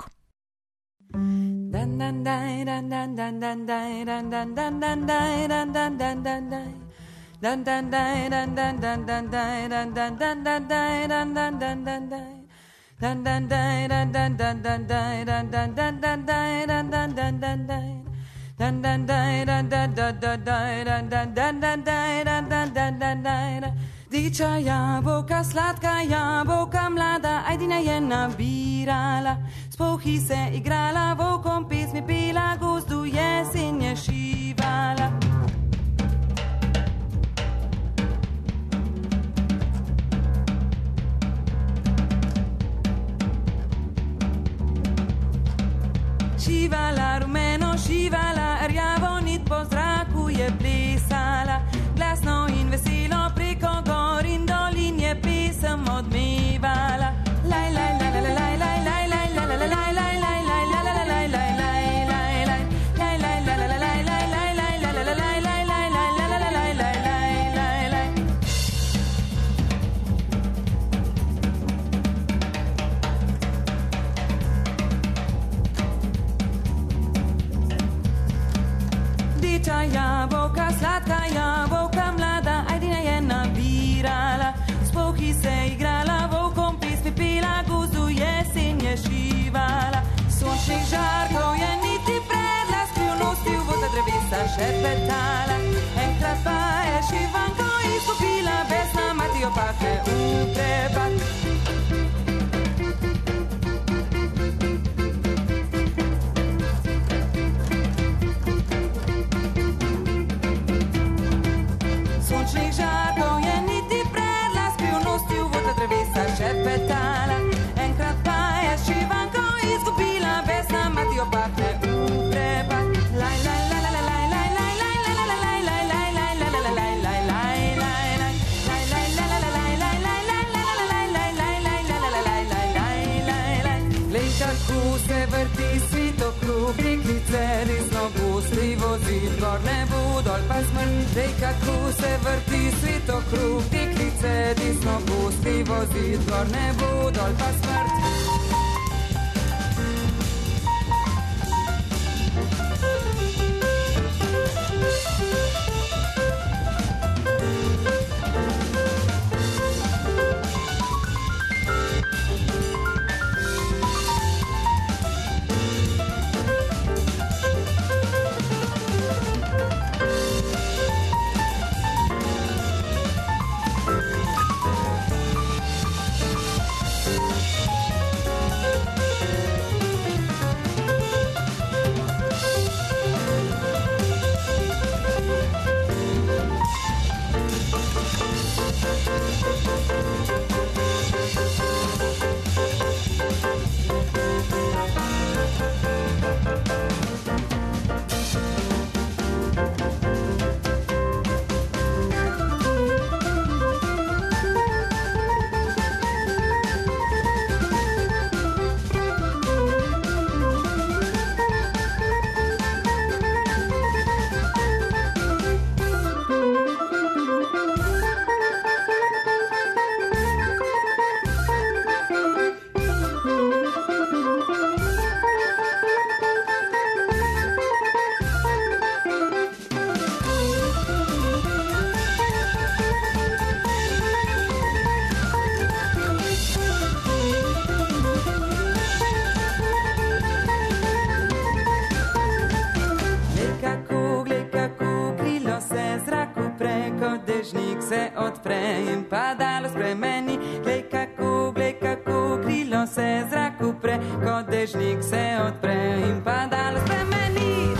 Diča jabuka, slatka jabuka, mlada ajdina je nabirala. Spohi se igrala, vokom pismi pila, guzdu jesen je šivala. Šivala rumeno, šivala rjavo, nit po zraku je plesala. Glasno in veselo preko gor in dolin drevesa šepetala. Enkrat pa je šivanko izgubila, bez nama ti opahne u prepad. Sončnih žarkov je niti predla, skrivnosti v voda drevesa šepetala. Enkrat pa je šivanko izgubila, bez nama ti opahne v prepad. Laj, laj, laj, laj, laj, laj, laj, laj, laj, laj, laj, laj, laj, laj, laj, laj, laj, lej kako se vrti svitokrug, deklice resno gostri vozi, gor nebo, dol pa smrt. Lej kako se vrti svitokrug, deklice resno gostri vozi, gor nebo, dol pa smrt. Dežnik se odpre in padalo spremeni. Glej kako krilo se zraku pre, ko dežnik se odpre in padalo spremeni.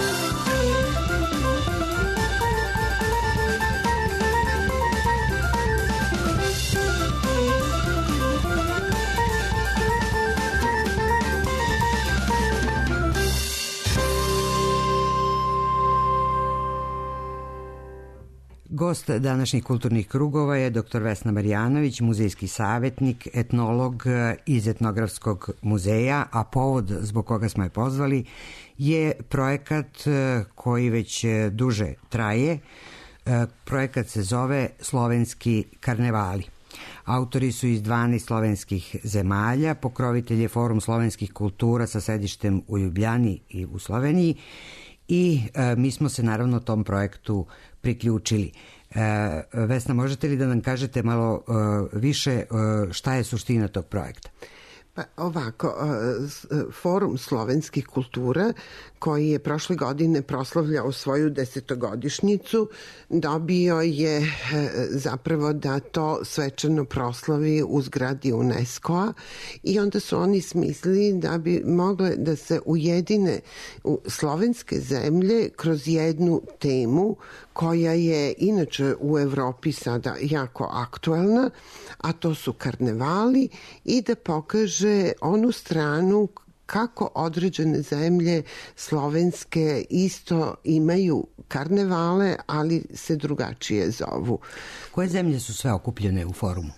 Gost današnjih kulturnih krugova je dr. Vesna Marjanović, muzejski savjetnik, etnolog iz Etnografskog muzeja, a povod zbog koga smo je pozvali je projekat koji već duže traje. Projekat se zove Slovenski karnevali. Autori su iz 12 slovenskih zemalja, pokrovitelj je Forum slovenskih kultura sa sedištem u Ljubljani i u Sloveniji i mi smo se naravno tom projektu priključili. Vesna, možete li da nam kažete malo više šta je suština tog projekta? Pa ovako, Forum slovenskih kultura koji je prošle godine proslavljao svoju 10-godišnjicu, dobio je zapravo da to svečano proslavi u zgradi UNESCO-a i onda su oni smislili da bi mogle da se ujedine slovenske zemlje kroz jednu temu koja je inače u Evropi sada jako aktuelna, a to su karnevali, i da pokaže onu stranu kako određene zemlje slovenske isto imaju karnevale, ali se drugačije zovu. Koje zemlje su sve okupljene u forumu?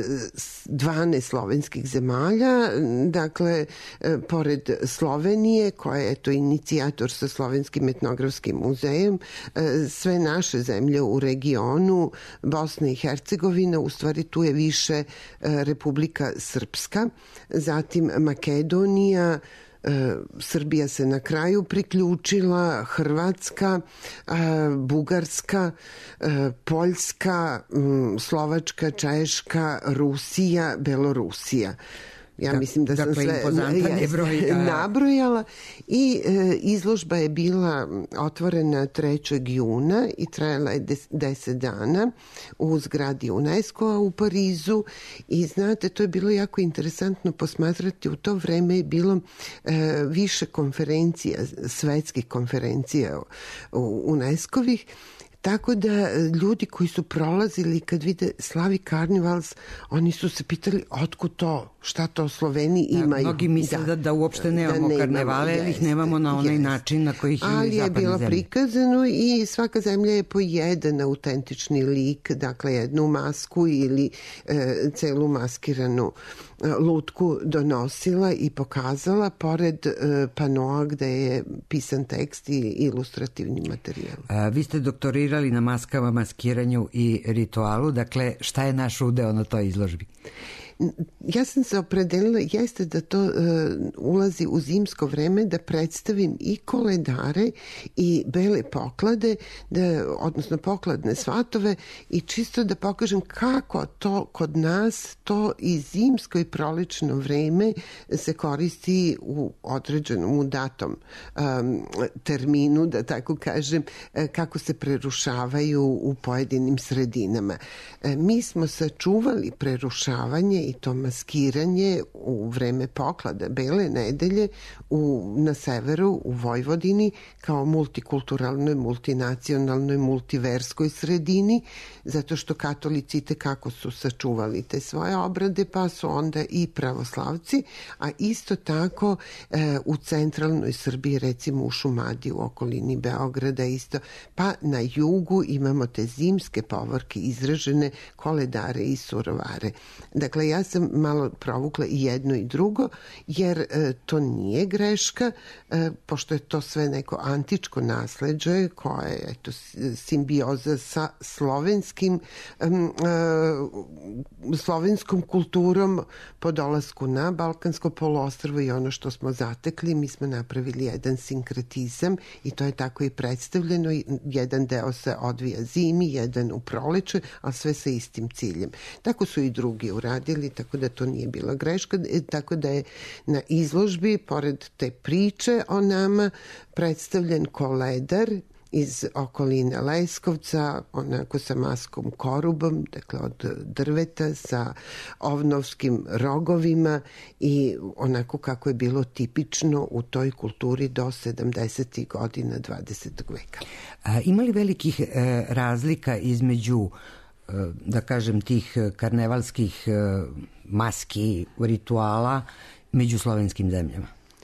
12 slovenskih zemalja, dakle, pored Slovenije, koja je to inicijator sa Slovenskim etnografskim muzejem, sve naše zemlje u regionu, Bosna i Hercegovina, u stvari tu je više Republika Srpska, zatim Makedonija, Srbija se na kraju priključila, Hrvatska, Bugarska, Poljska, Slovačka, Češka, Rusija, Belorusija. Ja mislim da sam sve nabrojala i izložba je bila otvorena 3. juna i trajala je 10 dana u zgradi UNESCO-a u Parizu i znate, to je bilo jako interesantno posmatrati. U to vreme je bilo više konferencija, svetskih konferencija UNESCO-vih. Tako da ljudi koji su prolazili kad vide Slavi Karnivals, oni su se pitali otkud to, šta to Sloveni imaju. Mnogi misle da uopšte nemamo karnevale, jer ih nemamo na onaj način na koji ih imaju zapadne zemlje. Ali je bilo prikazano i svaka zemlja je po jedan autentični lik, dakle jednu masku ili celu maskiranu lutku donosila i pokazala pored panoa gde je pisan tekst i ilustrativni materijal. Vi ste doktorirali na maskama, maskiranju i ritualu, dakle šta je naš udeo na toj izložbi? Ja sam se opredelila, jeste da to ulazi u zimsko vreme, da predstavim i koledare i bele poklade, odnosno pokladne svatove i čisto da pokažem kako to kod nas, to i zimsko i prolećno vreme se koristi u određenom, u datom terminu, da tako kažem, kako se prerušavaju u pojedinim sredinama. Mi smo sačuvali prerušavanje i to maskiranje u vreme poklada Bele nedelje na severu, u Vojvodini, kao multikulturalnoj, multinacionalnoj, multiverskoj sredini, zato što katolici i tekako su sačuvali te svoje obrade, pa su onda i pravoslavci, a isto tako u centralnoj Srbiji, recimo u Šumadiji, u okolini Beograda isto, pa na jugu imamo te zimske povorke, izražene koledare i surovare. Dakle, ja sam malo provukla i jedno i drugo, jer to nije greška, pošto je to sve neko antičko nasleđe koje je simbioza sa slovenskom kulturom po dolasku na Balkansko poluostrvo i ono što smo zatekli, mi smo napravili jedan sinkretizam i to je tako i predstavljeno. Jedan deo se odvija zimi, jedan u proleće, ali sve sa istim ciljem. Tako su i drugi uradili, tako da to nije bila greška, tako da je na izložbi, pored te priče o nama, predstavljen koledar iz okoline Leskovca, onako sa maskom korubom, dakle od drveta, sa ovnovskim rogovima i onako kako je bilo tipično u toj kulturi do 70. godina 20. veka. Ima li velikih razlika između, da kažem, tih karnevalskih maski, rituala među slovenskim zemljama?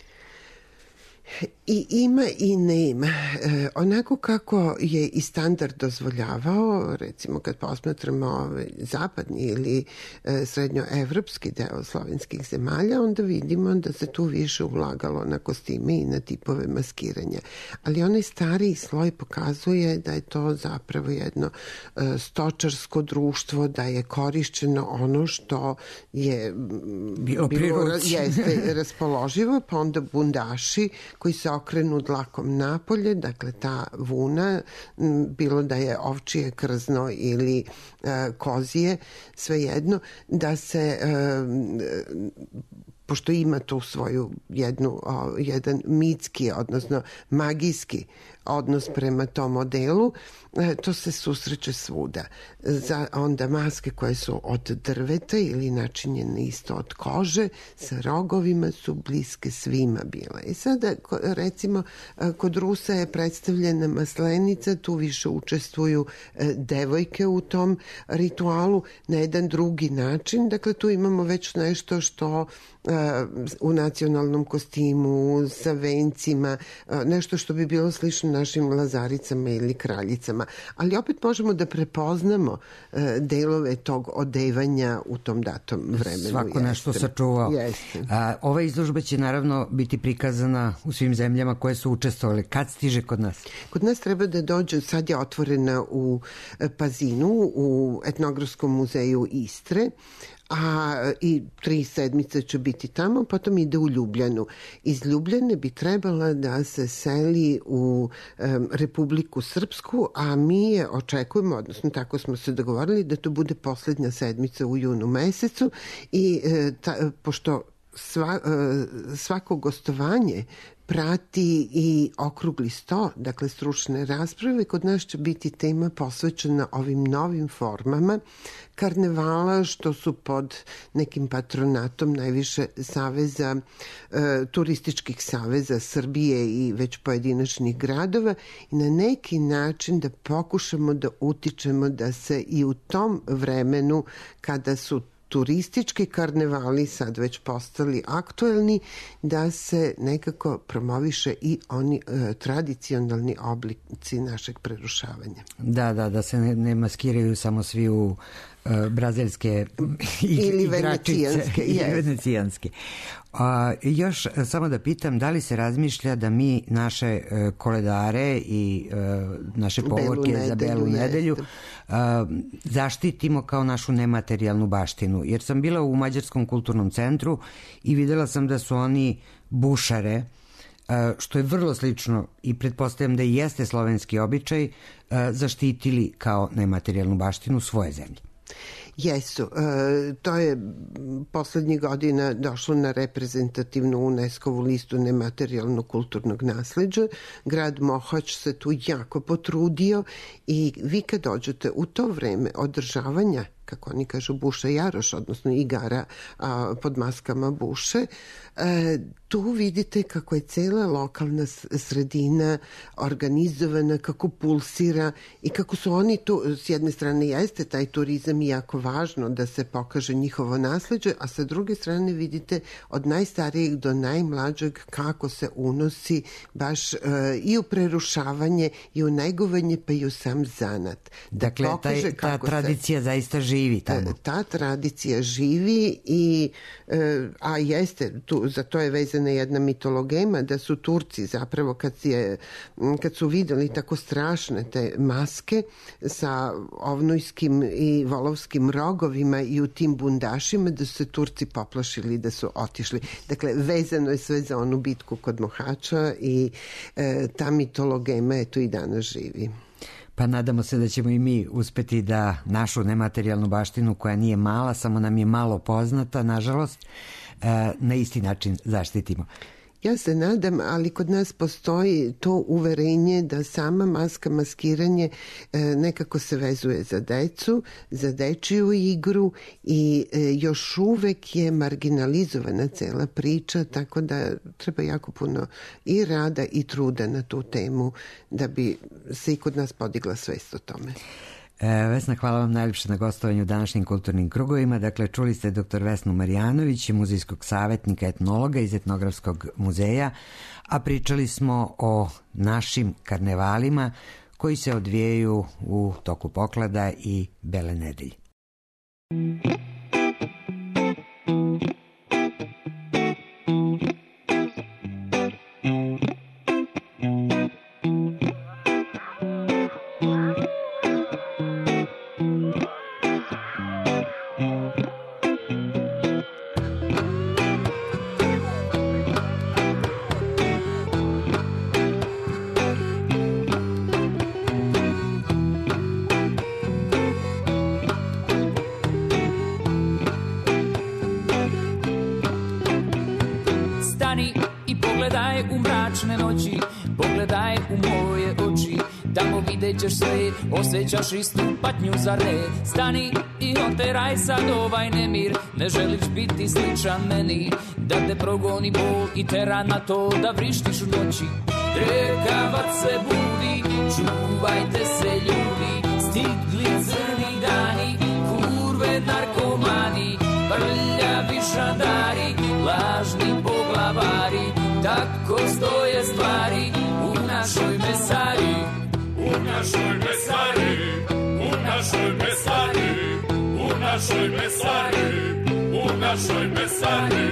I ima i nema. Onako kako je i standard dozvoljavao, recimo kad posmatramo zapadni ili srednjoevropski deo slovenskih zemalja, onda vidimo da se tu više ulagalo na kostime i na tipove maskiranja. Ali onaj stariji sloj pokazuje da je to zapravo jedno stočarsko društvo, da je korišćeno ono što je bilo raspoloživo, pa onda bundaši koji se okrenu dlakom napolje, dakle ta vuna, bilo da je ovčije krzno ili kozije, svejedno, da se pošto ima tu svoju jedan mitski, odnosno magijski odnos prema tom modelu, to se susreće svuda. Onda maske koje su od drveta ili načinjene isto od kože sa rogovima su bliske svima bile. I sada, recimo, kod Rusa je predstavljena maslenica, tu više učestvuju devojke u tom ritualu na jedan drugi način. Dakle, tu imamo već nešto što u nacionalnom kostimu, sa vencima, nešto što bi bilo slično našim lazaricama ili kraljicama. Ali opet možemo da prepoznamo delove tog odevanja u tom datom vremenu. Svako nešto sačuvao. Ova izložba će naravno biti prikazana u svim zemljama koje su učestvovali. Kad stiže kod nas? Kod nas treba da dođe, sad je otvorena u Pazinu, u Etnografskom muzeju Istre, i 3 sedmice će biti tamo, potom ide u Ljubljanu. Iz Ljubljane bi trebala da se seli u Republiku Srpsku, a mi je očekujemo, odnosno tako smo se dogovorili, da to bude poslednja sedmica u junu mesecu i pošto svako gostovanje prati i okrugli sto, dakle stručne rasprave. Kod nas će biti tema posvećena ovim novim formama karnevala, što su pod nekim patronatom najviše saveza, turističkih saveza Srbije i već pojedinačnih gradova, i na neki način da pokušamo da utičemo da se i u tom vremenu, kada su turistički karnevali sad već postali aktuelni, da se nekako promoviše i oni tradicionalni oblici našeg prerušavanja. Da se ne maskiraju samo svi u brazilske ili venecijanske. Još samo da pitam, da li se razmišlja da mi naše koledare i naše povorke za Belu nedelju zaštitimo kao našu nematerijalnu baštinu? Jer sam bila u Mađarskom kulturnom centru i videla sam da su oni bušare, što je vrlo slično i pretpostavljam da i jeste slovenski običaj, zaštitili kao nematerijalnu baštinu svoje zemlje. Jesu. To je poslednjih godina došlo na reprezentativnu UNESCO-vu listu nematerijalnog kulturnog nasleđa. Grad Mohač se tu jako potrudio i vi kad dođete u to vreme održavanja, kako oni kažu, Buša Jaroš, odnosno igara pod maskama Buše, tu vidite kako je cela lokalna sredina organizovana, kako pulsira i kako su oni tu, s jedne strane jeste taj turizam i jako važno da se pokaže njihovo nasleđe, a sa druge strane vidite od najstarijeg do najmlađeg kako se unosi baš i u prerušavanje i u negovanje, pa i u sam zanat. Dakle, ta tradicija zaista živi tamo. Ta tradicija živi a jeste, za to je vezana jedna mitologema, da su Turci zapravo kad su videli tako strašne te maske sa ovnujskim i volovskim rogovima i u tim bundašima, da su se Turci poplašili, da su otišli. Dakle, vezano je sve za onu bitku kod Mohača i ta mitologema je tu i danas živi. Pa nadamo se da ćemo i mi uspeti da našu nematerijalnu baštinu, koja nije mala, samo nam je malo poznata, nažalost, na isti način zaštitimo. Ja se nadam, ali kod nas postoji to uverenje da sama maska, maskiranje nekako se vezuje za decu, za dečiju igru i još uvek je marginalizovana cela priča, tako da treba jako puno i rada i truda na tu temu da bi se i kod nas podigla svest o tome. Vesna, hvala vam najljepše na gostovanju u današnjim kulturnim krugovima. Dakle, čuli ste dr. Vesnu Marjanović, muzejskog savjetnika, etnologa iz Etnografskog muzeja, a pričali smo o našim karnevalima koji se odvijaju u toku poklada i Bele nedelje. Pogledaj u moje oči, tamo vidjet ćeš sve, osjećaš istu patnju, zar ne? Stani i oteraj sad ovaj nemir, ne želiš biti sličan meni, da te progoni bol i tera na to da vrištiš u noći. Drekavac se budi, čuvajte se ljudi, stigli crni dani, kurve narkomani, prljavi žandari, lažni poglavari, tako stoje stvari u našoj mesari, u našoj mesari, u našoj mesari, u našoj mesari, u našoj mesari.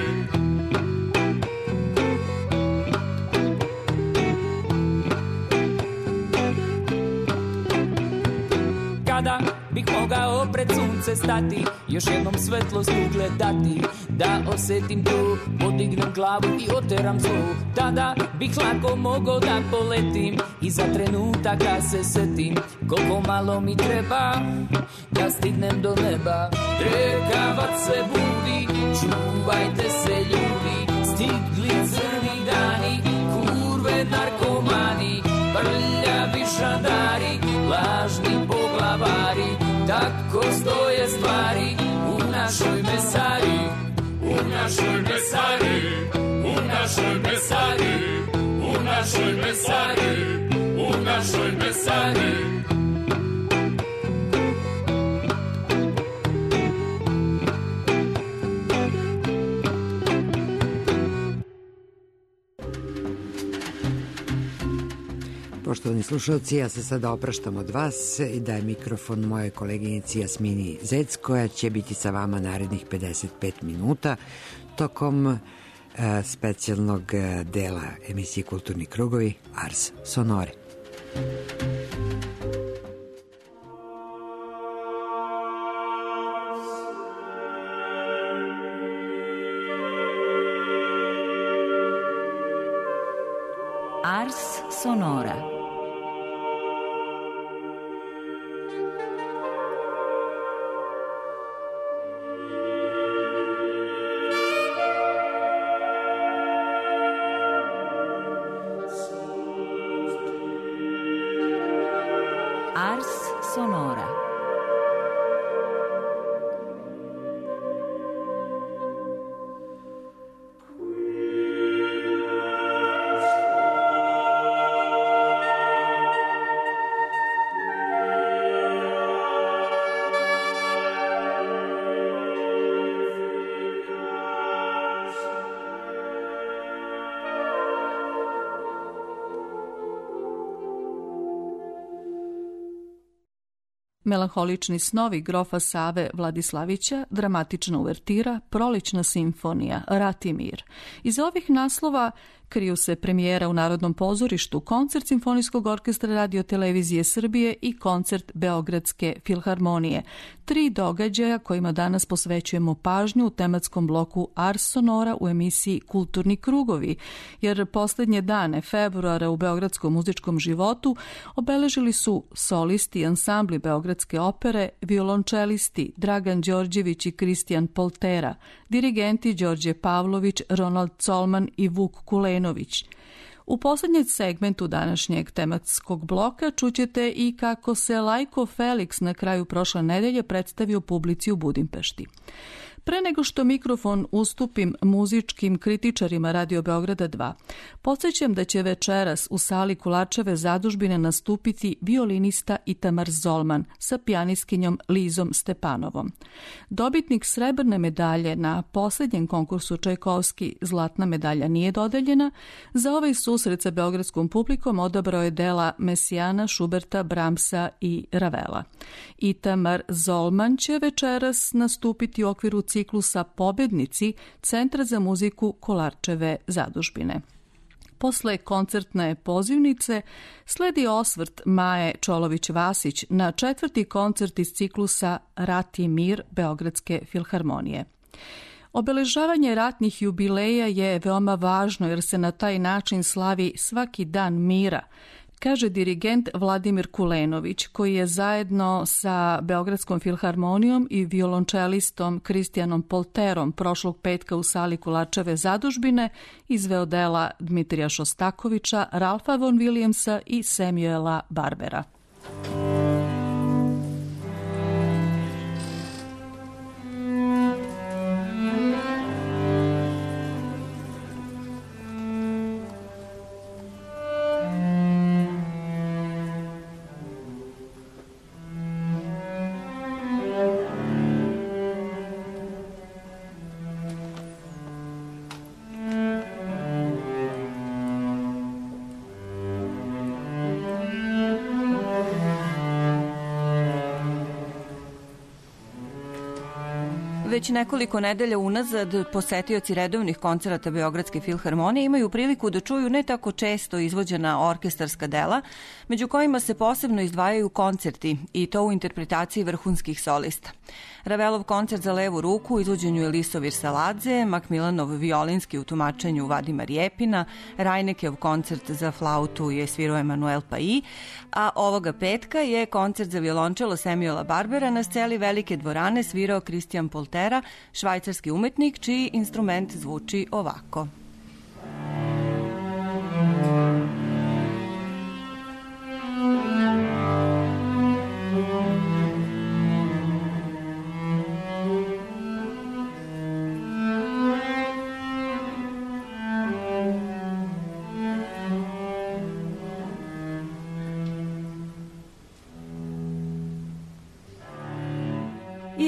Kada bih mogao pred sunce stati, još jednom svetlost ugledati, da osetim to, podignem glavu i oteram zlo, tada bih lako mogao da poletim i za trenutaka se setim koliko malo mi treba da stignem do neba. Drekavac se budi, čuvajte se ljudi, našoj besari, u našoj besari, u našoj besari. Poštovani slušalci, ja se sada opraštam od vas i dajem mikrofon moje koleginici Jasmini Zec, koja će biti sa vama narednih 55 minuta tokom specijalnog dela emisije Kulturni krugovi Ars Sonore. Ars Sonora. Ars Sonora. Melanholični snovi grofa Save Vladislavića, dramatična uvertira, prolećna simfonija, Rat i mir. Iz ovih naslova kriju se premijera u Narodnom pozorištu, koncert Simfonijskog orkestra Radio-televizije Srbije i koncert Beogradske filharmonije. 3 događaja kojima danas posvećujemo pažnju u tematskom bloku Ars Sonora u emisiji Kulturni krugovi, jer poslednje dane februara u beogradskom muzičkom životu obeležili su solisti i ansambli Beogradske opere, violončelisti Dragan Đorđević i Kristijan Poltera, dirigenti Đorđe Pavlović, Ronald Colman i Vuk Kulenović. U poslednjem segmentu današnjeg tematskog bloka čućete i kako se Lajko Felix na kraju prošle nedelje predstavio publici u Budimpešti. Pre nego što mikrofon ustupim muzičkim kritičarima Radio Beograda 2, podsjećam da će večeras u sali Kulačeve zadužbine nastupiti violinista Itamar Zolman sa pijanistkinjom Lizom Stepanovom. Dobitnik srebrne medalje na poslednjem konkursu Čajkovski zlatna medalja nije dodeljena. Za ovaj susret sa beogradskom publikom odabrao je dela Mesijana, Šuberta, Bramsa i Ravela. Itamar Zolman će večeras nastupiti u okviru ciklusa Pobednici Centra za muziku Kolarčeve zadužbine. Posle koncertne pozivnice sledi osvrt Maje Čolović-Vasić na 4. koncert iz ciklusa Rat i mir Beogradske filharmonije. Obeležavanje ratnih jubileja je veoma važno jer se na taj način slavi svaki dan mira, kaže dirigent Vladimir Kulenović, koji je zajedno sa Beogradskom filharmonijom i violončelistom Kristijanom Polterom prošlog petka u sali Kulačeve zadužbine izveo dela Dmitrija Šostakovića, Ralfa von Williamsa i Samuela Barbera. Već nekoliko nedelja unazad posetioci redovnih koncerata Beogradske filharmonije imaju priliku da čuju ne tako često izvođena orkestarska dela, među kojima se posebno izdvajaju koncerti i to u interpretaciji vrhunskih solista. Ravelov koncert za levu ruku u izvođenju je Lisovir Saladze, Makmilanov violinski u tumačenju Vadima Rijepina, Rajnekev koncert za flautu je svirao Emanuel Pai, a ovoga petka je koncert za violončelo Samuela Barbera na sceli Velike dvorane svirao Kristijan Poltera, švajcarski umetnik čiji instrument zvuči ovako.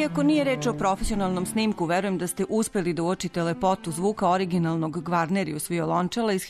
Iako nije reč o profesionalnom snimku, verujem da ste uspeli da uočite lepotu zvuka originalnog Gvarnerius violončela iz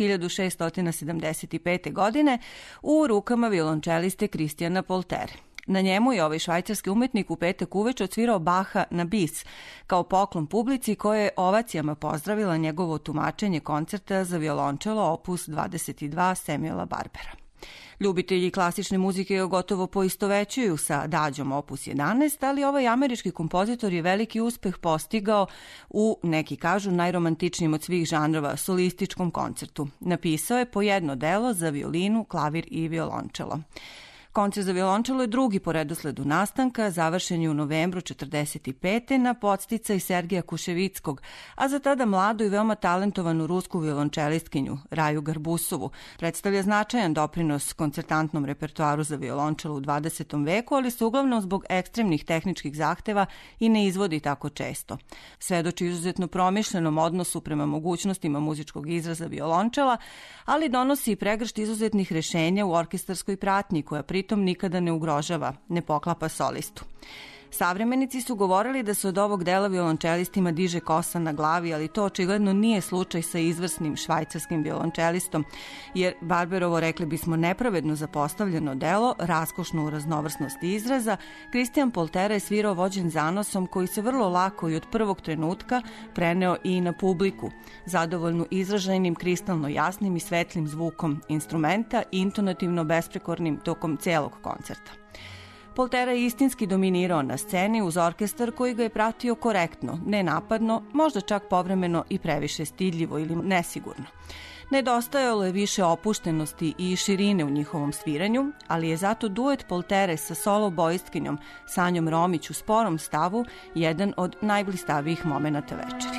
1675. godine u rukama violončeliste Kristijana Poltere. Na njemu je ovaj švajcarski umetnik u petak uveče odsvirao Baha na bis, kao poklon publici koja je ovacijama pozdravila njegovo tumačenje koncerta za violončelo opus 22 Samuela Barbera. Ljubitelji klasične muzike je gotovo poistovećuju sa Dađom opus 11, ali ovaj američki kompozitor je veliki uspeh postigao u, neki kažu, najromantičnijim od svih žanrova, solističkom koncertu. Napisao je po jedno delo za violinu, klavir i violončelo. Koncert za violončelo je drugi po redosledu nastanka, završen je u novembru 1945. na podsticaj Sergeja Kuševickog, a za tada mladu i veoma talentovanu rusku violončelistkinju Raju Garbusovu. Predstavlja značajan doprinos koncertantnom repertoaru za violončelo u 20. veku, ali se uglavnom zbog ekstremnih tehničkih zahteva i ne izvodi tako često. Svedoči izuzetno promišljenom odnosu prema mogućnostima muzičkog izraza violončela, ali donosi i pregršt izuzetnih rešenja u orkestarskoj pratnji koja pritom nikada ne ugrožava, ne poklapa solistu. Savremenici su govorili da se od ovog dela violončelistima diže kosa na glavi, ali to očigledno nije slučaj sa izvrsnim švajcarskim violončelistom, jer Barberovo, rekli bismo, nepravedno zapostavljeno delo, raskošno u raznovrsnosti izraza, Kristijan Poltera je svirao vođen zanosom koji se vrlo lako i od prvog trenutka preneo i na publiku, zadovoljnu izraženim, kristalno jasnim i svetlim zvukom instrumenta i intonativno besprekornim tokom celog koncerta. Poltera je istinski dominirao na sceni uz orkestar koji ga je pratio korektno, nenapadno, možda čak povremeno i previše stidljivo ili nesigurno. Nedostajalo je više opuštenosti i širine u njihovom sviranju, ali je zato duet Poltere sa solo boistkinjom Sanjom Romić u sporom stavu jedan od najblistavijih momenata večeri.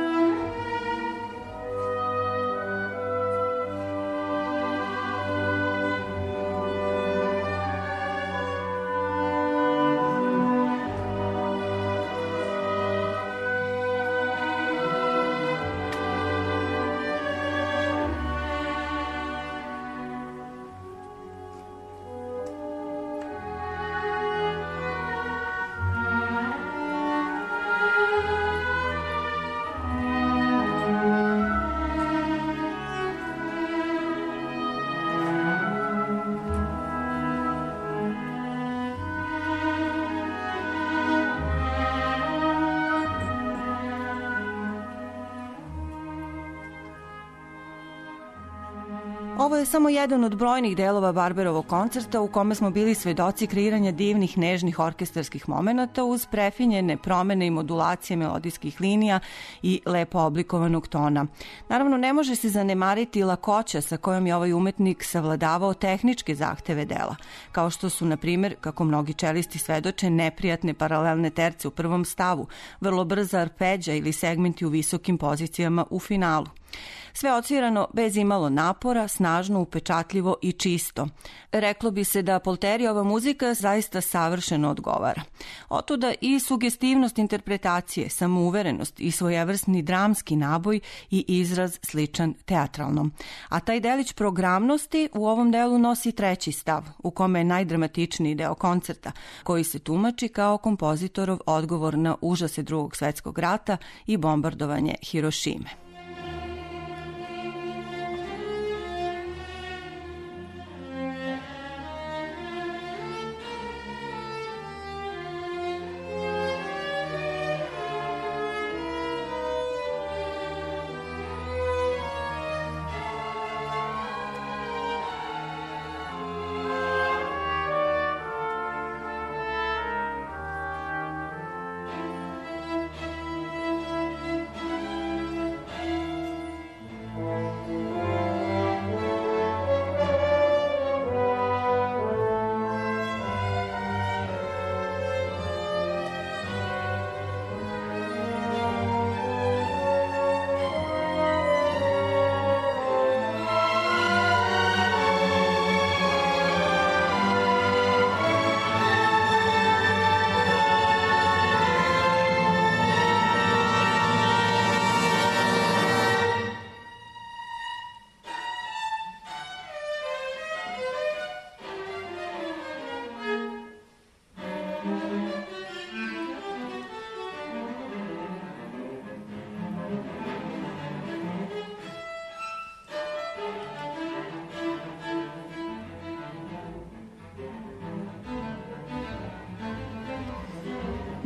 Ovo je samo jedan od brojnih delova Barberovog koncerta u kome smo bili svedoci kreiranja divnih, nežnih orkestarskih momenata uz prefinjene promene i modulacije melodijskih linija i lepo oblikovanog tona. Naravno, ne može se zanemariti lakoća sa kojom je ovaj umetnik savladavao tehničke zahteve dela, kao što su, na primjer, kako mnogi čelisti svedoče, neprijatne paralelne terce u prvom stavu, vrlo brza arpeđa ili segmenti u visokim pozicijama u finalu. Sve odsvirano bez imalo napora, snažno, upečatljivo i čisto. Reklo bi se da Polteri ova muzika zaista savršeno odgovara. Otuda i sugestivnost interpretacije, samouverenost i svojevrsni dramski naboj i izraz sličan teatralnom. A taj delić programnosti u ovom delu nosi treći stav, u kome je najdramatičniji deo koncerta, koji se tumači kao kompozitorov odgovor na užase Drugog svetskog rata i bombardovanje Hirošime.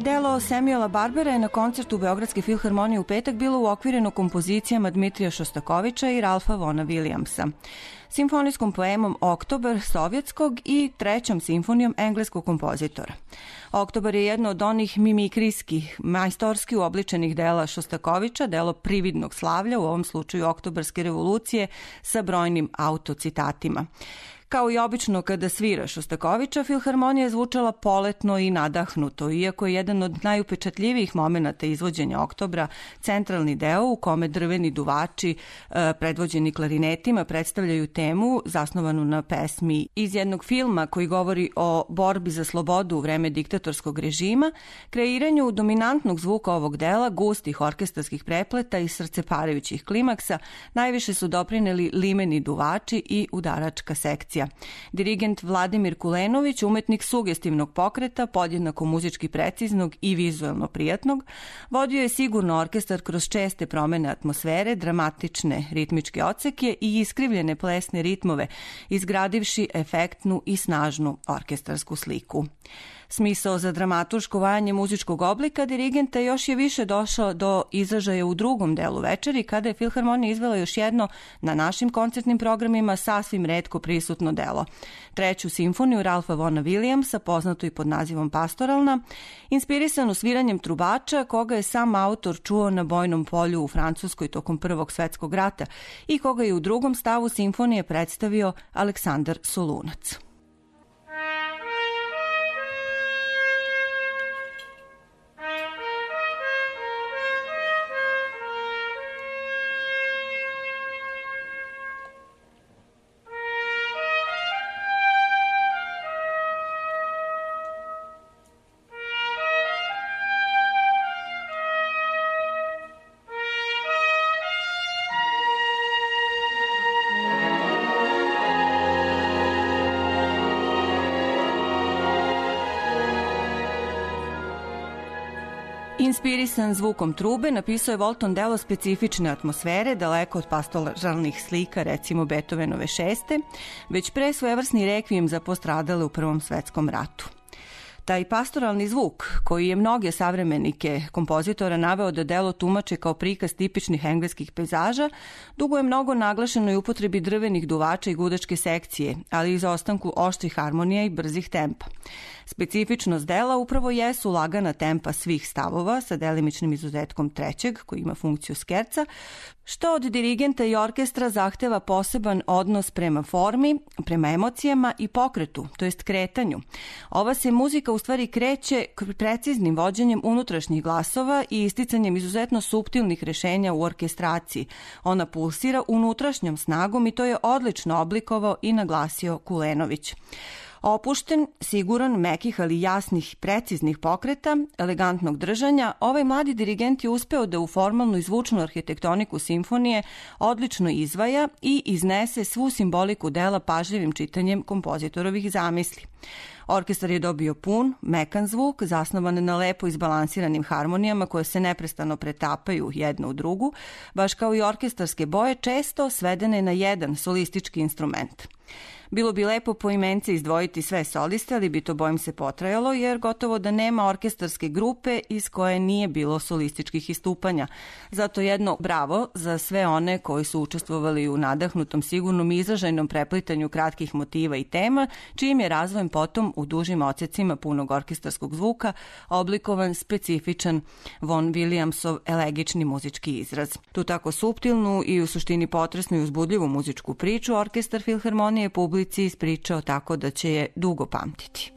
Delo Samuela Barbera je na koncertu Beogradske filharmonije u petak bilo uokvireno kompozicijama Dmitrija Šostakovića i Ralfa Vona Williamsa, simfonijskom poemom Oktobar sovjetskog i trećom simfonijom engleskog kompozitora. Oktobar je jedno od onih mimikrijskih, majstorski uobličenih dela Šostakovića, delo prividnog slavlja, u ovom slučaju Oktobarske revolucije, sa brojnim autocitatima. Kao i obično kada svira Šostakovića, filharmonija je zvučala poletno i nadahnuto, iako je jedan od najupečatljivijih momenata izvođenja Oktobra centralni deo u kome drveni duvači, predvođeni klarinetima, predstavljaju temu zasnovanu na pesmi iz jednog filma koji govori o borbi za slobodu u vreme diktatorskog režima. Kreiranju dominantnog zvuka ovog dela, gustih orkestarskih prepleta i srceparajućih klimaksa, najviše su doprineli limeni duvači i udaračka sekcija. Dirigent Vladimir Kulenović, umetnik sugestivnog pokreta, podjednako muzički preciznog i vizuelno prijatnog, vodio je sigurno orkestar kroz česte promene atmosfere, dramatične ritmičke odseke i iskrivljene plesne ritmove, izgradivši efektnu i snažnu orkestarsku sliku. Smisao za dramaturško vajanje muzičkog oblika dirigenta još je više došao do izražaja u drugom delu večeri, kada je Filharmonija izvela još jedno na našim koncertnim programima sasvim retko prisutno delo. Treću simfoniju Ralfa Vona Williamsa, poznato i pod nazivom Pastoralna, inspirisanu sviranjem trubača, koga je sam autor čuo na bojnom polju u Francuskoj tokom Prvog svetskog rata i koga je u drugom stavu simfonije predstavio Aleksandar Solunac. Inspirisan zvukom trube, napisao je Volton delo specifične atmosfere, daleko od pastoralnih slika, recimo Beethovenove šeste, već pre svojevrsni rekvijem za postradale u Prvom svetskom ratu. Taj pastoralni zvuk, koji je mnoge savremenike kompozitora naveo da delo tumače kao prikaz tipičnih engleskih pejzaža, dugo je mnogo naglašeno i upotrebi drvenih duvača i gudačke sekcije, ali i izostanku oštrih harmonija i brzih tempa. Specifičnost dela upravo jesu lagana tempa svih stavova, sa delimičnim izuzetkom trećeg, koji ima funkciju skerca, što od dirigenta i orkestra zahteva poseban odnos prema formi, prema emocijama i pokretu, to jest kretanju. Ova se muzika u stvari kreće preciznim vođenjem unutrašnjih glasova i isticanjem izuzetno suptilnih rešenja u orkestraciji. Ona pulsira unutrašnjom snagom i to je odlično oblikovao i naglasio Kulenović. Opušten, siguran, mekih, ali jasnih, preciznih pokreta, elegantnog držanja, ovaj mladi dirigent je uspeo da u formalnu i zvučnu arhitektoniku simfonije odlično izvaja i iznese svu simboliku dela pažljivim čitanjem kompozitorovih zamisli. Orkestar je dobio pun, mekan zvuk, zasnovan na lepo izbalansiranim harmonijama koje se neprestano pretapaju jedna u drugu, baš kao i orkestarske boje često svedene na jedan solistički instrument. Bilo bi lepo poimence izdvojiti sve soliste, ali bi to, bojim se, potrajalo, jer gotovo da nema orkestarske grupe iz koje nije bilo solističkih istupanja. Zato jedno bravo za sve one koji su učestvovali u nadahnutom, sigurnom i izražajnom preplitanju kratkih motiva i tema, čijim je razvojem potom u dužim odsecima punog orkestarskog zvuka oblikovan specifičan Von Williamsov elegični muzički izraz. Tu tako suptilnu i u suštini potresnu i uzbudljivu muzičku priču orkestar Filharmonije publici ispričao tako da će je dugo pamtiti.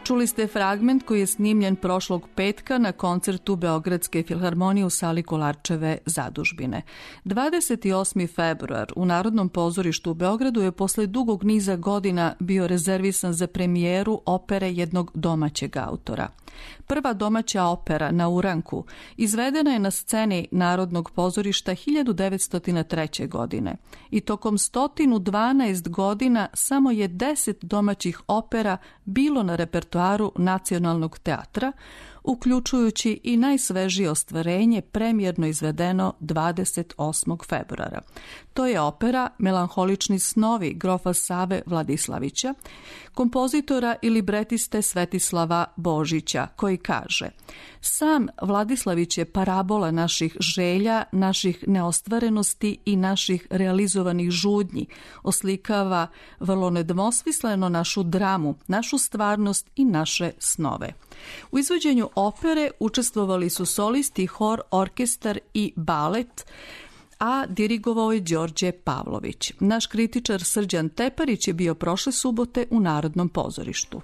Čuli ste fragment koji je snimljen prošlog petka na koncertu Beogradske filharmonije u sali Kolarčeve zadužbine. 28. februar u Narodnom pozorištu u Beogradu je posle dugog niza godina bio rezervisan za premijeru opere jednog domaćeg autora. Prva domaća opera Na uranku izvedena je na sceni Narodnog pozorišta 1903. godine i tokom 112 godina samo je 10 domaćih opera bilo na repertoaru Nacionalnog teatra, uključujući i najsvežije ostvarenje premijerno izvedeno 28. februara. To je opera Melanholični snovi grofa Save Vladislavića, kompozitora i libretiste Svetislava Božića, koji kaže: sam Vladislavić je parabola naših želja, naših neostvarenosti i naših realizovanih žudnji, oslikava vrlo nedvosmisleno našu dramu, našu stvarnost i naše snove. U izvođenju opere učestvovali su solisti, hor, orkestar i balet, a dirigovao je Đorđe Pavlović. Naš kritičar Srđan Teparić je bio prošle subote u Narodnom pozorištu.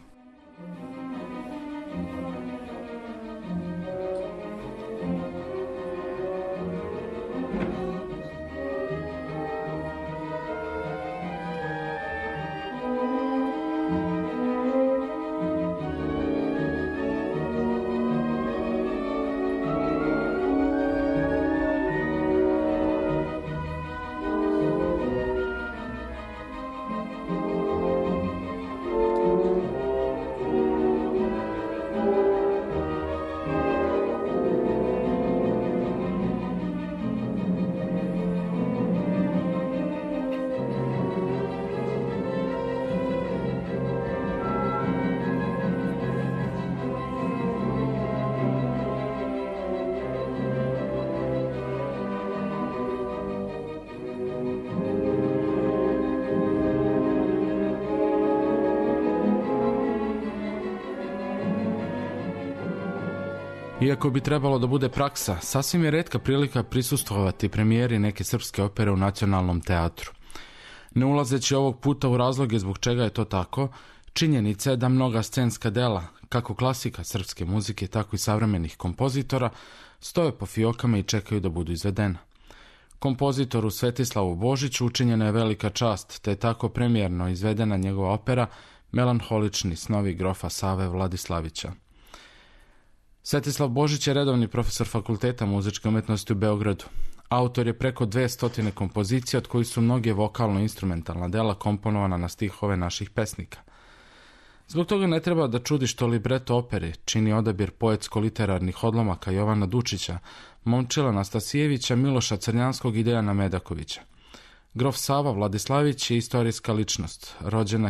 Iako bi trebalo da bude praksa, sasvim je retka prilika prisustvovati premijeri neke srpske opere u Nacionalnom teatru. Ne ulazeći ovog puta u razloge zbog čega je to tako, činjenica je da mnoga scenska dela, kako klasika srpske muzike, tako i savremenih kompozitora, stoje po fiokama i čekaju da budu izvedena. Kompozitoru Svetislavu Božiću učinjena je velika čast, te je tako premijerno izvedena njegova opera Melanholični snovi grofa Save Vladislavića. Svetislav Božić je redovni profesor Fakulteta muzičke umetnosti u Beogradu. Autor je preko 200 kompozicija, od kojih su mnoge vokalno-instrumentalna dela komponovana na stihove naših pesnika. Zbog toga ne treba da čudi što libreto opere čini odabir poetsko-literarnih odlomaka Jovana Dučića, Momčila Nastasijevića, Miloša Crnjanskog i Dejana Medakovića. Grof Sava Vladislavić je istorijska ličnost, rođena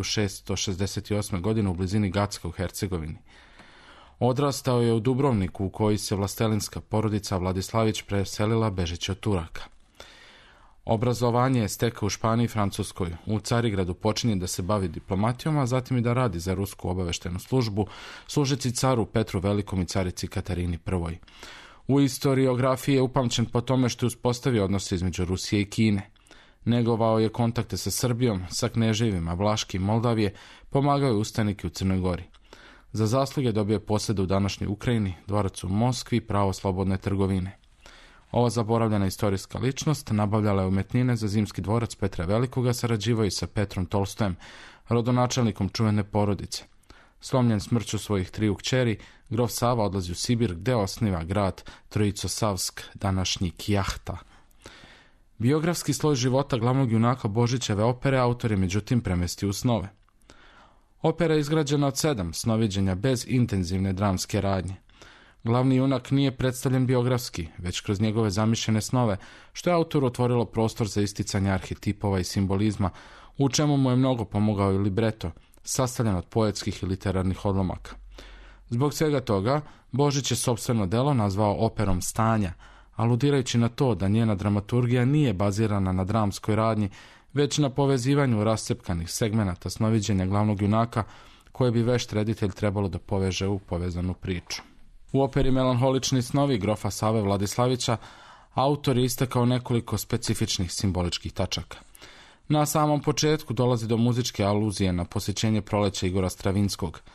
1668. godine u blizini Gacka u Hercegovini. Odrastao je u Dubrovniku, u koji se vlastelinska porodica Vladislavić preselila bežeći od Turaka. Obrazovanje je stekao u Španiji i Francuskoj. U Carigradu počinje da se bavi diplomatijom, a zatim i da radi za rusku obaveštenu službu, služeći caru Petru Velikom i carici Katarini I. U istoriografiji je upamćen po tome što je uspostavio odnose između Rusije i Kine. Negovao je kontakte sa Srbijom, sa kneževima Vlaške i Moldavije, pomagao je ustanike u Crnoj Gori. Za zasluge dobio posjede u današnjoj Ukrajini, dvorac u Moskvi i pravo slobodne trgovine. Ova zaboravljena istorijska ličnost nabavljala je umetnine za Zimski dvorac Petra Velikoga, sarađivao i sa Petrom Tolstojem, rodonačelnikom čuvene porodice. Slomljen smrću svojih 3 kćeri, grof Sava odlazi u Sibir, gde osniva grad Trojicosavsk, današnji Kijahta. Biografski sloj života glavnog junaka Božićeve opere autor je međutim premestio u snove. Opera je izgrađena od 7 snoviđenja bez intenzivne dramske radnje. Glavni junak nije predstavljen biografski, već kroz njegove zamišljene snove, što je autoru otvorilo prostor za isticanje arhetipova i simbolizma, u čemu mu je mnogo pomogao i libreto, sastavljen od poetskih i literarnih odlomaka. Zbog svega toga, Božić je sopstveno delo nazvao operom stanja, aludirajući na to da njena dramaturgija nije bazirana na dramskoj radnji, već na povezivanju rascepkanih segmenata snoviđenja glavnog junaka, koje bi vešt reditelj trebalo da poveže u povezanu priču. U operi Melanholični snovi grofa Save Vladislavića autor je istakao nekoliko specifičnih simboličkih tačaka. Na samom početku dolazi do muzičke aluzije na posjećenje proleća Igora Stravinskog.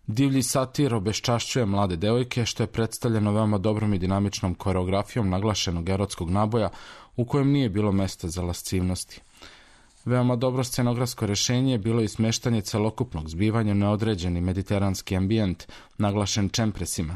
Divlji satir obeščašćuje mlade devojke, što je predstavljeno veoma dobrom i dinamičnom koreografijom naglašenog erotskog naboja u kojem nije bilo mesta za lascivnosti. Veoma dobro scenografsko rješenje je bilo i smeštanje celokupnog zbivanja u neodređeni mediteranski ambijent, naglašen čempresima.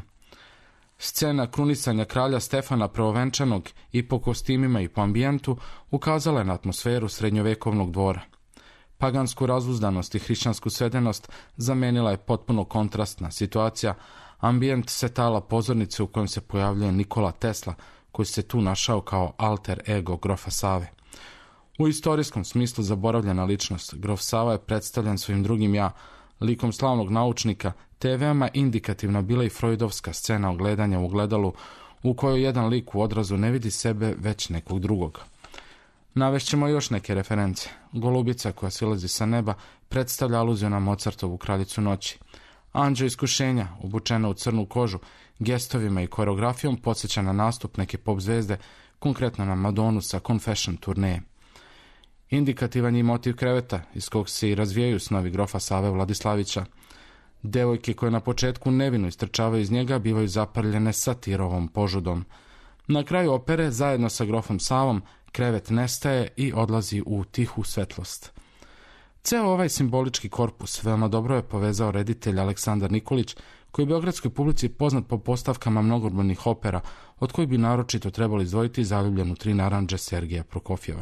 Scena krunisanja kralja Stefana prvovenčanog i po kostimima i po ambijentu ukazala je na atmosferu srednjovekovnog dvora. Pagansku razuzdanost i hrišćansku svedenost zamenila je potpuno kontrastna situacija, ambijent setala pozornice u kojem se pojavljuje Nikola Tesla, koji se tu našao kao alter ego grofa Save. U istorijskom smislu zaboravljena ličnost, grof Sava je predstavljen svojim drugim ja, likom slavnog naučnika, te je veoma indikativna bila i freudovska scena ogledanja u ogledalu, u kojoj jedan lik u odrazu ne vidi sebe već nekog drugog. Navešćemo još neke reference. Golubica koja silazi sa neba predstavlja aluziju na Mozartovu Kraljicu noći. Anđeo iskušenja, obučena u crnu kožu, gestovima i koreografijom podsjeća na nastup neke pop zvezde, konkretno na Madonu sa Confession turneje. Indikativan je motiv kreveta, iz kog se i razvijaju snovi grofa Save Vladislavića. Devojke koje na početku nevino istrčavaju iz njega bivaju zaprljene satirovom požudom. Na kraju opere, zajedno sa grofom Savom, krevet nestaje i odlazi u tihu svetlost. Ceo ovaj simbolički korpus veoma dobro je povezao reditelj Aleksandar Nikolić, koji je beogradskoj publici poznat po postavkama mnogobrojnih opera, od kojih bi naročito trebalo izdvojiti Zaljubljenu 3 narandže Sergeja Prokofjeva.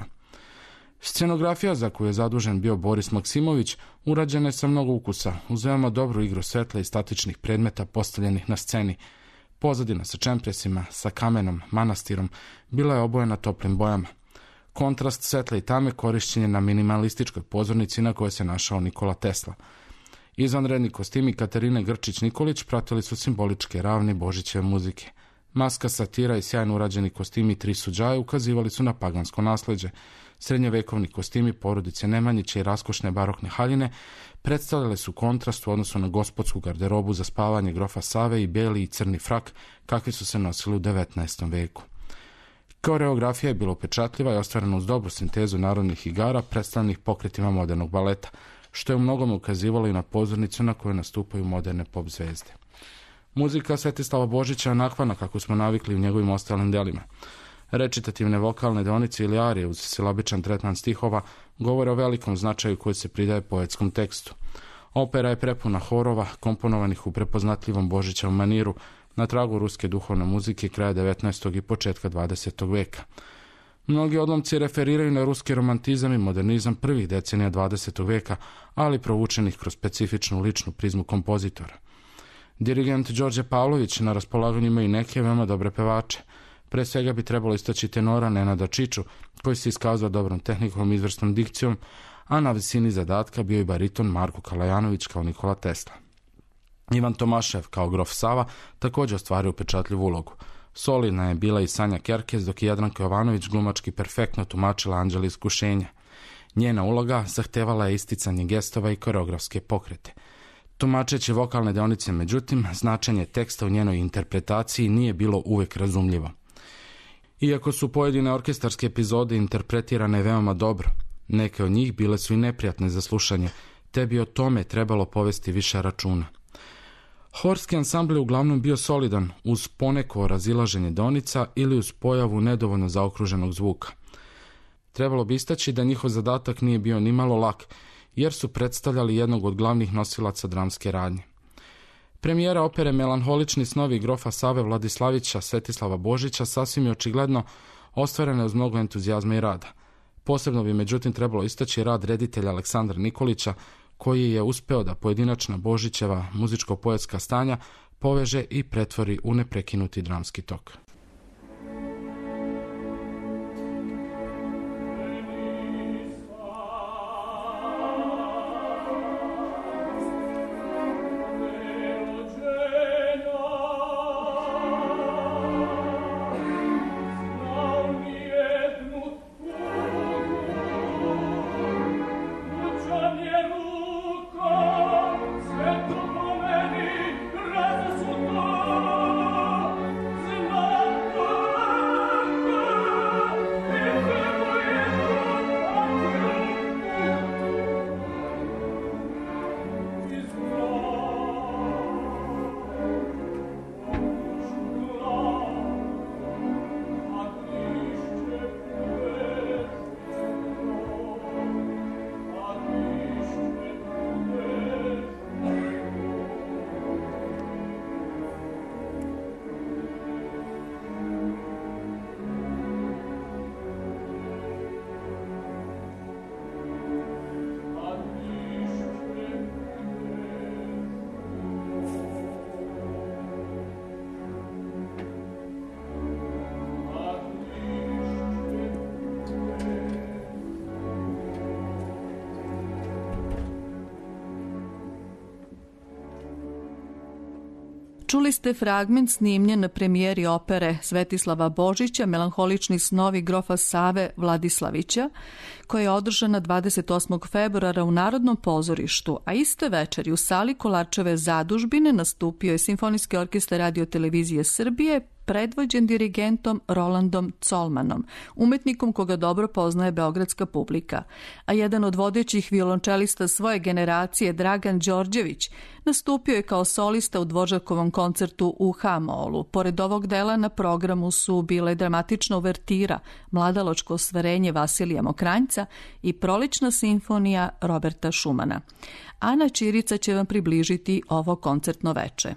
Scenografija za koju je zadužen bio Boris Maksimović urađena je sa mnogo ukusa, uz veoma dobru igru svetla i statičnih predmeta postavljenih na sceni. Pozadina sa čempresima, sa kamenom, manastirom, bila je obojena toplim bojama. Kontrast svetla i tame korišćen je na minimalističkoj pozornici na kojoj se našao Nikola Tesla. Izvanredni kostimi Katarine Grčić-Nikolić pratili su simboličke ravni Božićeve muzike. Maska satira i sjajno urađeni kostimi 3 suđaje ukazivali su na pagansko nasleđe. Srednjovekovni kostimi porodice Nemanjića i raskošne barokne haljine predstavljale su kontrast u odnosu na gospodsku garderobu za spavanje grofa Save i beli i crni frak kakvi su se nosili u 19. veku. Koreografija je bila upečatljiva i ostvarena uz dobru sintezu narodnih igara predstavljenih pokretima modernog baleta, što je u mnogome ukazivalo i na pozornicu na kojoj nastupaju moderne pop zvezde. Muzika Svetislava Božića je onakvana kako smo navikli u njegovim ostalim delima. Recitativne vokalne deonice ili arije uz silabičan tretman stihova govore o velikom značaju koji se pridaje poetskom tekstu. Opera je prepuna horova, komponovanih u prepoznatljivom Božićevom maniru, na tragu ruske duhovne muzike kraja 19. i početka 20. veka. Mnogi odlomci referiraju na ruski romantizam i modernizam prvih decenija 20. veka, ali provučenih kroz specifičnu ličnu prizmu kompozitora. Dirigent Đorđe Pavlović na raspolaganju ima i neke veoma dobre pevače. Pre svega bi trebalo istaći tenora Nenada Čiču, koji se iskazao dobrom tehnikom i izvrsnom dikcijom, a na visini zadatka bio i bariton Marko Kalajanović kao Nikola Tesla. Ivan Tomašev kao grof Sava također ostvario upečatljivu ulogu. Solidna je bila i Sanja Kerkez, dok je Jadranka Jovanović glumački perfektno tumačila Anđela iskušenja. Njena uloga zahtevala je isticanje gestova i koreografske pokrete. Tumačeći vokalne deonice, međutim, značenje teksta u njenoj interpretaciji nije bilo uvijek razumljivo. Iako su pojedine orkestarske epizode interpretirane veoma dobro, neke od njih bile su i neprijatne za slušanje, te bi o tome trebalo povesti više računa. Horski ansambl je uglavnom bio solidan uz poneko razilaženje deonica ili uz pojavu nedovoljno zaokruženog zvuka. Trebalo bi istaći da njihov zadatak nije bio nimalo lak, jer su predstavljali jednog od glavnih nosilaca dramske radnje. Premijera opere Melanholični snovi grofa Save Vladislavića Svetislava Božića sasvim je očigledno ostvarena uz mnogo entuzijazma i rada. Posebno bi međutim trebalo istaći rad reditelja Aleksandra Nikolića, koji je uspeo da pojedinačna Božićeva muzičko-poetska stanja poveže i pretvori u neprekinuti dramski tok. Zna Čuli ste fragment snimljen na premijeri opere Svetislava Božića Melanholični snovi grofa Save Vladislavića, koja je održana 28. februara u Narodnom pozorištu, a iste večeri u sali Kolarčeve zadužbine nastupio je Simfonijski orkestar Radio-televizije Srbije, predvođen dirigentom Rolandom Colmanom, umetnikom koga dobro poznaje beogradska publika, a jedan od vodećih violončelista svoje generacije, Dragan Đorđević, nastupio je kao solista u Dvoržakovom koncertu u H-molu. Pored ovog dela na programu su bile dramatična uvertira, Mladaločko ostvarenje Vasilija Mokranjca i Prolična simfonija Roberta Šumana. Ana Ćirica će vam približiti ovo koncertno veče.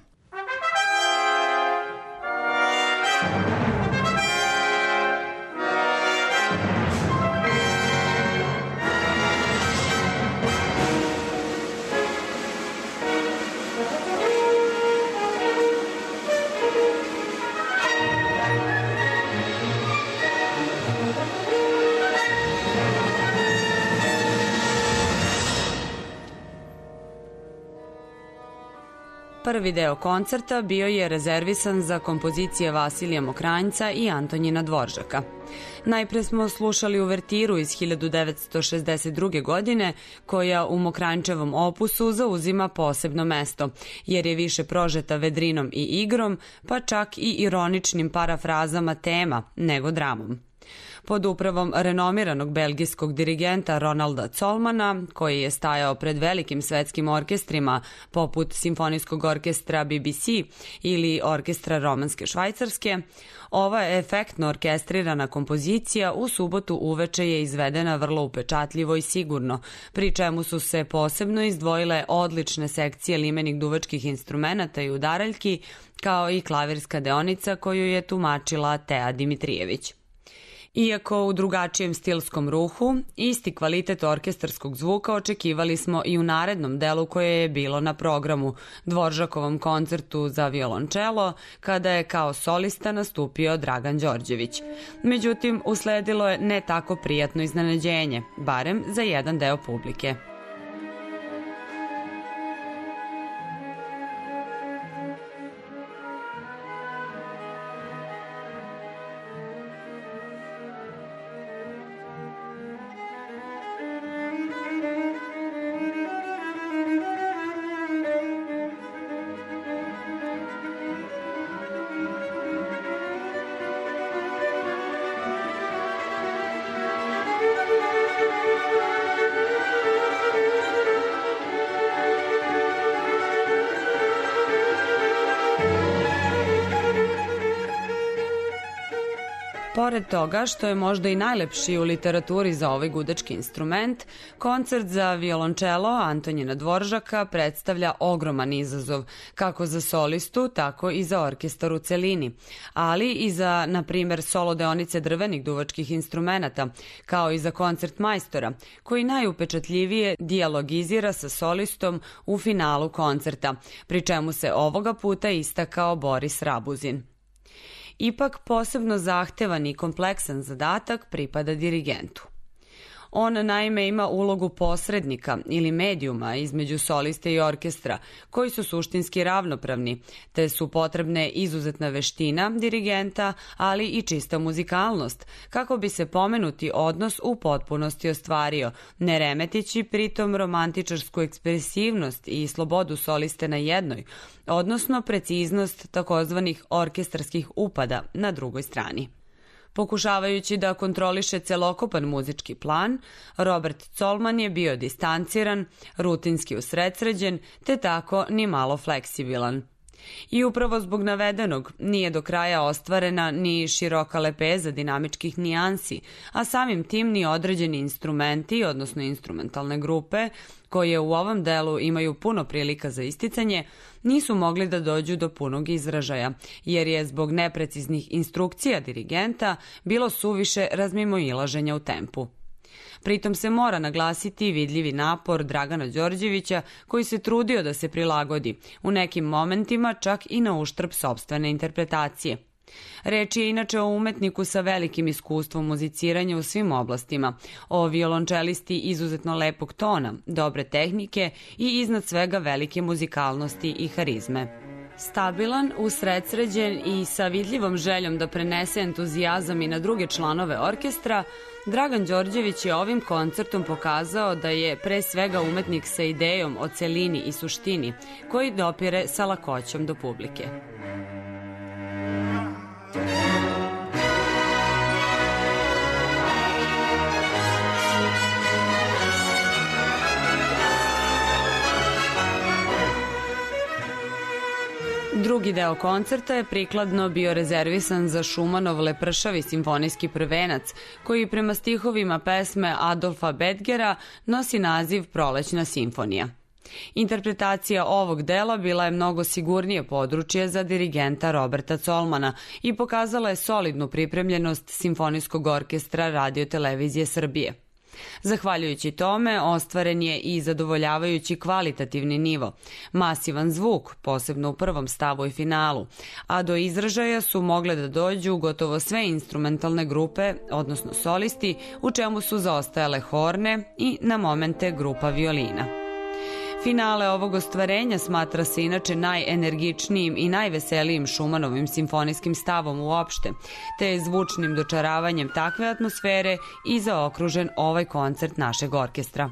Prvi deo koncerta bio je rezervisan za kompozicije Vasilija Mokranjca i Antonjina Dvoržaka. Najpre smo slušali uvertiru iz 1962. godine, koja u Mokranjčevom opusu zauzima posebno mesto, jer je više prožeta vedrinom i igrom, pa čak i ironičnim parafrazama tema nego dramom. Pod upravom renomiranog belgijskog dirigenta Ronalda Colmana, koji je stajao pred velikim svetskim orkestrima poput Simfonijskog orkestra BBC ili Orkestra Romanske Švajcarske, ova efektno orkestrirana kompozicija u subotu uveče je izvedena vrlo upečatljivo i sigurno, pri čemu su se posebno izdvojile odlične sekcije limenih duvačkih instrumenata i udaraljki, kao i klavirska deonica koju je tumačila Tea Dimitrijević. Iako u drugačijem stilskom ruhu, isti kvalitet orkestarskog zvuka očekivali smo i u narednom delu koje je bilo na programu, Dvoržakovom koncertu za violončelo, kada je kao solista nastupio Dragan Đorđević. Međutim, usledilo je ne tako prijatno iznenađenje, barem za jedan deo publike. Pored toga, što je možda i najlepši u literaturi za ovaj gudački instrument, koncert za violončelo Antonjina Dvoržaka predstavlja ogroman izazov, kako za solistu, tako i za orkestar u celini, ali i za, na primer, solo deonice drvenih duvačkih instrumenata, kao i za koncert majstora, koji najupečatljivije dijalogizira sa solistom u finalu koncerta, pri čemu se ovoga puta istakao Boris Rabuzin. Ipak posebno zahtevan i kompleksan zadatak pripada dirigentu. On naime ima ulogu posrednika ili medijuma između soliste i orkestra, koji su suštinski ravnopravni, te su potrebne izuzetna veština dirigenta, ali i čista muzikalnost, kako bi se pomenuti odnos u potpunosti ostvario, ne remetići pritom romantičarsku ekspresivnost i slobodu soliste na jednoj, odnosno preciznost takozvanih orkestarskih upada na drugoj strani. Pokušavajući da kontroliše celokupan muzički plan, Robert Colman je bio distanciran, rutinski usredsređen, te tako ni malo fleksibilan. I upravo zbog navedenog nije do kraja ostvarena ni široka lepeza dinamičkih nijansi, a samim tim ni određeni instrumenti, odnosno instrumentalne grupe, koje u ovom delu imaju puno prilika za isticanje, nisu mogli da dođu do punog izražaja, jer je zbog nepreciznih instrukcija dirigenta bilo suviše razmimoilaženja u tempu. Pritom se mora naglasiti vidljivi napor Dragana Đorđevića, koji se trudio da se prilagodi, u nekim momentima čak i na uštrb sopstvene interpretacije. Reč je inače o umetniku sa velikim iskustvom muziciranja u svim oblastima, o violončelisti izuzetno lepog tona, dobre tehnike i iznad svega velike muzikalnosti i harizme. Stabilan, usredsređen i sa vidljivom željom da prenese entuzijazam i na druge članove orkestra, Dragan Đorđević je ovim koncertom pokazao da je pre svega umetnik sa idejom o celini i suštini, koji dopire sa lakoćom do publike. Drugi deo koncerta je prikladno bio rezervisan za Šumanov Lepršavi simfonijski prvenac, koji prema stihovima pesme Adolfa Bedgera nosi naziv Prolećna simfonija. Interpretacija ovog dela bila je mnogo sigurnije područje za dirigenta Roberta Colmana i pokazala je solidnu pripremljenost Simfonijskog orkestra Radio-televizije Srbije. Zahvaljujući tome, ostvaren je i zadovoljavajući kvalitativni nivo, masivan zvuk, posebno u prvom stavu i finalu, a do izražaja su mogle da dođu gotovo sve instrumentalne grupe, odnosno solisti, u čemu su zaostajale horne i na momente grupa violina. Finale ovog ostvarenja smatra se inače najenergičnijim i najveselijim Šumanovim simfonijskim stavom uopšte, te je zvučnim dočaravanjem takve atmosfere i zaokružen ovaj koncert našeg orkestra.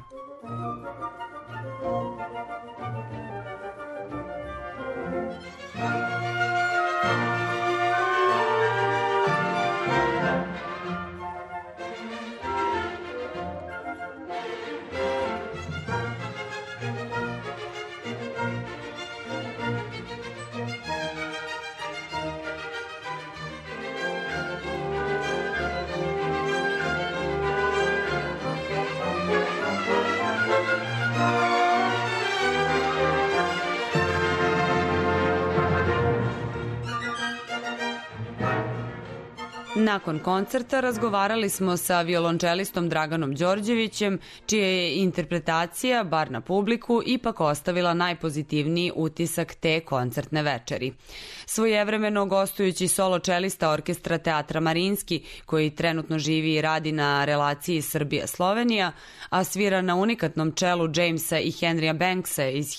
Nakon koncerta razgovarali smo sa violončelistom Draganom Đorđevićem, čija je interpretacija, bar na publiku, ipak ostavila najpozitivniji utisak te koncertne večeri. Svojevremeno gostujući solo čelista orkestra Teatra Marinski, koji trenutno živi i radi na relaciji Srbija-Slovenija, a svira na unikatnom čelu Jamesa i Henrya Banksa iz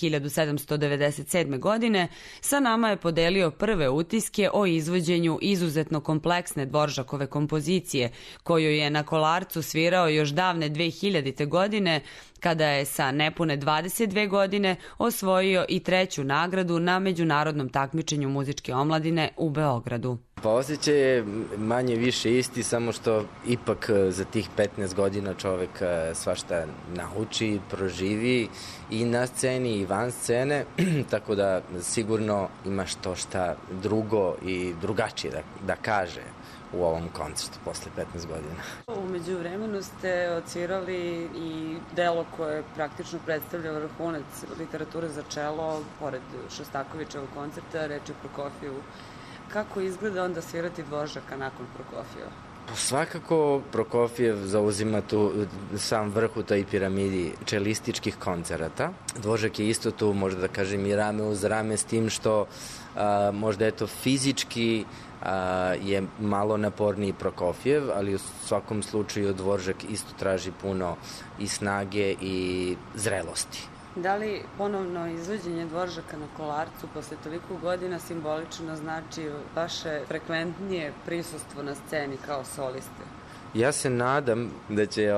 1797. godine, sa nama je podelio prve utiske o izvođenju izuzetno kompleksne Dvoržakove kompozicije, koju je na Kolarcu svirao još davne 2000. godine, kada je sa nepune 22 godine osvojio i 3. nagradu na međunarodnom takmičenju muzičke omladine u Beogradu. Pa osjećaj je manje više isti, samo što ipak za tih 15 godina čovek svašta nauči, proživi i na sceni i van scene, tako da sigurno ima što šta drugo i drugačije da kaže u ovom koncertu posle 15 godina. Umeđu vremenu ste odsvirali i delo koje praktično predstavlja vrhunac literature za čelo, pored Šostakovićevog koncerta, reč je o Prokofijevu. Kako izgleda onda svirati Dvoržaka nakon Prokofijeva? Svakako Prokofijev zauzima tu sam vrh u toj piramidi čelističkih koncerata. Dvoržak je isto tu, možda da kažem, i rame uz rame, s tim što možda je to fizički je malo naporniji Prokofijev, ali u svakom slučaju Dvoržak isto traži puno i snage i zrelosti. Da li ponovno izvođenje Dvoržaka na Kolarcu posle toliko godina simbolično znači vaše frekventnije prisustvo na sceni kao soliste? Ja se nadam da će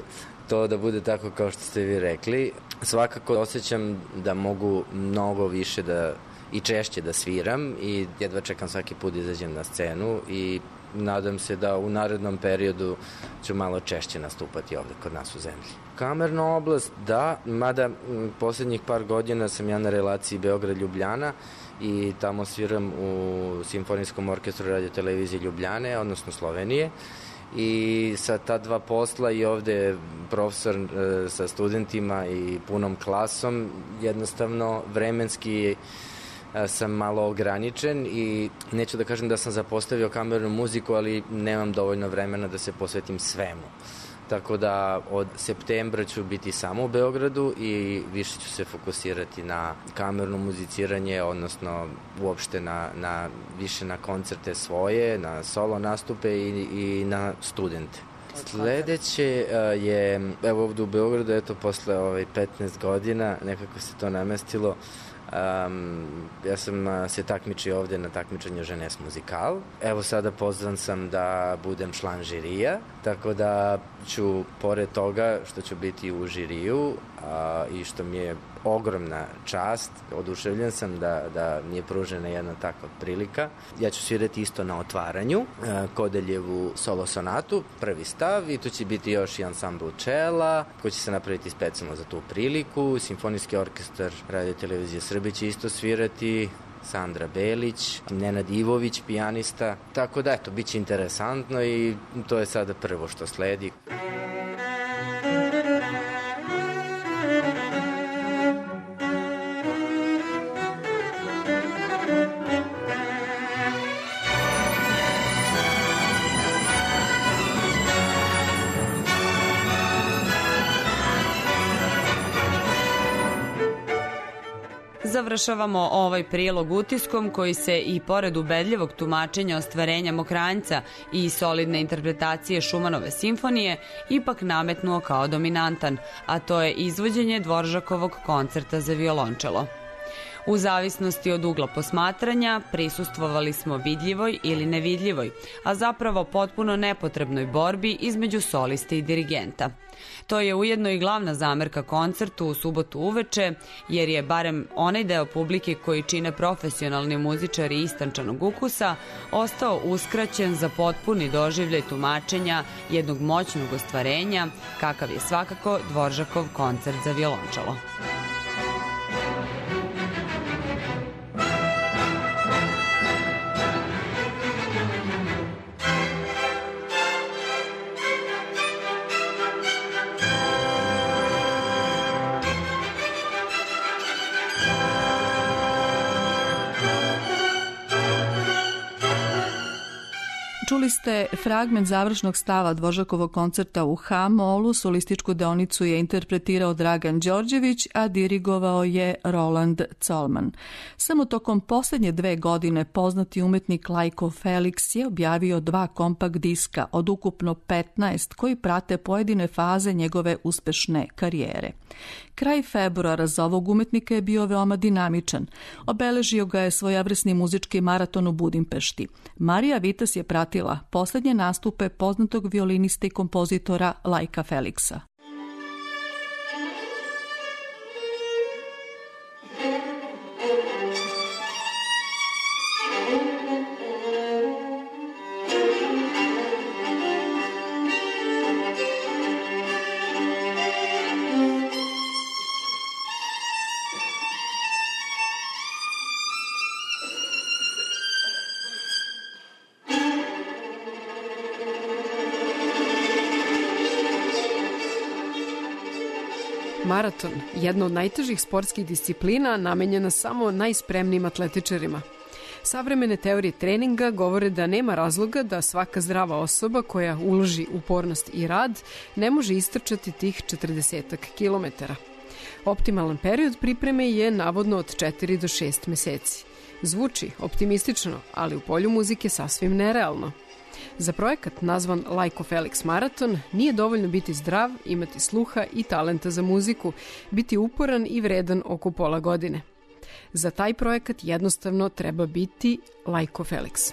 to da bude tako kao što ste vi rekli. Svakako osjećam da mogu mnogo više i češće da sviram i jedva čekam svaki put da izađem na scenu i nadam se da u narednom periodu ću malo češće nastupati ovde kod nas u zemlji. Kamerna oblast, da, mada poslednjih par godina sam ja na relaciji Beograd-Ljubljana i tamo sviram u Simfonijskom orkestru Radio-televizije Ljubljane, odnosno Slovenije. I sa ta dva posla i ovde profesor sa studentima i punom klasom, jednostavno vremenski sam malo ograničen i neću da kažem da sam zapostavio kamernu muziku, ali nemam dovoljno vremena da se posvetim svemu. Tako da od septembra ću biti samo u Beogradu i više ću se fokusirati na kamerno muziciranje, odnosno uopšte više na koncerte svoje, na solo nastupe i na studente. Sledeće je, evo ovde u Beogradu, posle 15 godina, nekako se to namestilo, Ja sam se takmičio ovde na takmičenju Ženes Muzikal. Evo sada pozvan sam da budem član žirija, tako da ću, pored toga što ću biti u žiriju i što mi je ogromna čast, oduševljen sam da mi je pružena jedna takva prilika. Ja ću svirati isto na otvaranju Kodeljevu solo sonatu, prvi stav, i tu će biti još i ansambl čela koji će se napraviti specijalno za tu priliku. Simfonijski orkestar Radio Televizije Srbije će isto svirati, Sandra Belić, Nenad Ivović, pijanista. Tako da, eto, bit će interesantno i to je sada prvo što sledi. Završavamo ovaj prilog utiskom koji se i pored ubedljivog tumačenja ostvarenja Mokranjca i solidne interpretacije Šumanove simfonije ipak nametnuo kao dominantan, a to je izvođenje Dvoržakovog koncerta za violončelo. U zavisnosti od ugla posmatranja prisustvovali smo vidljivoj ili nevidljivoj, a zapravo potpuno nepotrebnoj borbi između soliste i dirigenta. To je ujedno i glavna zamerka koncertu u subotu uveče, jer je barem onaj deo publike koji čine profesionalni muzičari istančanog ukusa ostao uskraćen za potpuni doživljaj tumačenja jednog moćnog ostvarenja, kakav je svakako Dvoržakov koncert za violončelo. Čuli ste fragment završnog stava Dvoržakovog koncerta u H-molu, solističku deonicu je interpretirao Dragan Đorđević, a dirigovao je Roland Colman. Samo tokom poslednje 2 godine poznati umetnik Lajko Felix je objavio 2 kompakt diska od ukupno 15 koji prate pojedine faze njegove uspešne karijere. Kraj februara za ovog umetnika je bio veoma dinamičan. Obeležio ga je svojevrsni muzički maraton u Budimpešti. Marija Vitas je pratila poslednje nastupe poznatog violinista i kompozitora Lajka Feliksa. Maraton, jedna od najtežih sportskih disciplina namenjena samo najspremnijim atletičarima. Savremene teorije treninga govore da nema razloga da svaka zdrava osoba koja uloži upornost i rad ne može istrčati tih 40 kilometara. Optimalan period pripreme je navodno od 4 do 6 meseci. Zvuči optimistično, ali u polju muzike sasvim nerealno. Za projekat nazvan Lajko Felix Maraton nije dovoljno biti zdrav, imati sluha i talenta za muziku, biti uporan i vredan oko pola godine. Za taj projekat jednostavno treba biti Lajko Felix.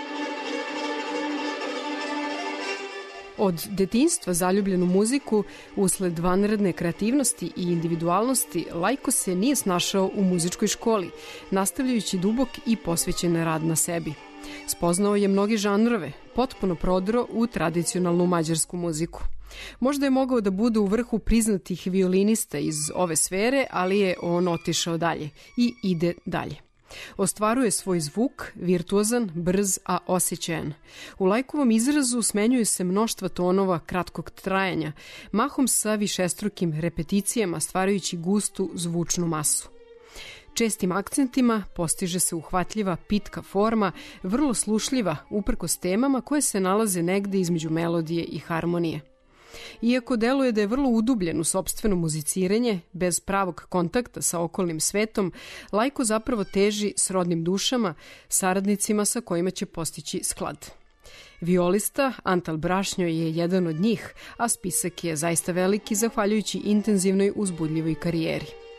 Od detinjstva zaljubljen u muziku, usled vanredne kreativnosti i individualnosti, Lajko se nije snašao u muzičkoj školi, nastavljajući dubok i posvećen rad na sebi. Spoznao je mnogi žanrove, potpuno prodro u tradicionalnu mađarsku muziku. Možda je mogao da bude u vrhu priznatih violinista iz ove sfere, ali je on otišao dalje i ide dalje. Ostvaruje svoj zvuk, virtuozan, brz, a osjećajan. U Lajkovom izrazu smenjuju se mnoštva tonova kratkog trajanja, mahom sa višestrukim repeticijama stvarajući gustu zvučnu masu. Čestim akcentima postiže se uhvatljiva, pitka forma, vrlo slušljiva uprkos temama koje se nalaze negde između melodije i harmonije. Iako deluje da je vrlo udubljen u sopstveno muziciranje, bez pravog kontakta sa okolnim svetom, Lajko zapravo teži srodnim dušama, saradnicima sa kojima će postići sklad. Violista Antal Brašnjo je jedan od njih, a spisak je zaista veliki zahvaljujući intenzivnoj uzbudljivoj karijeri.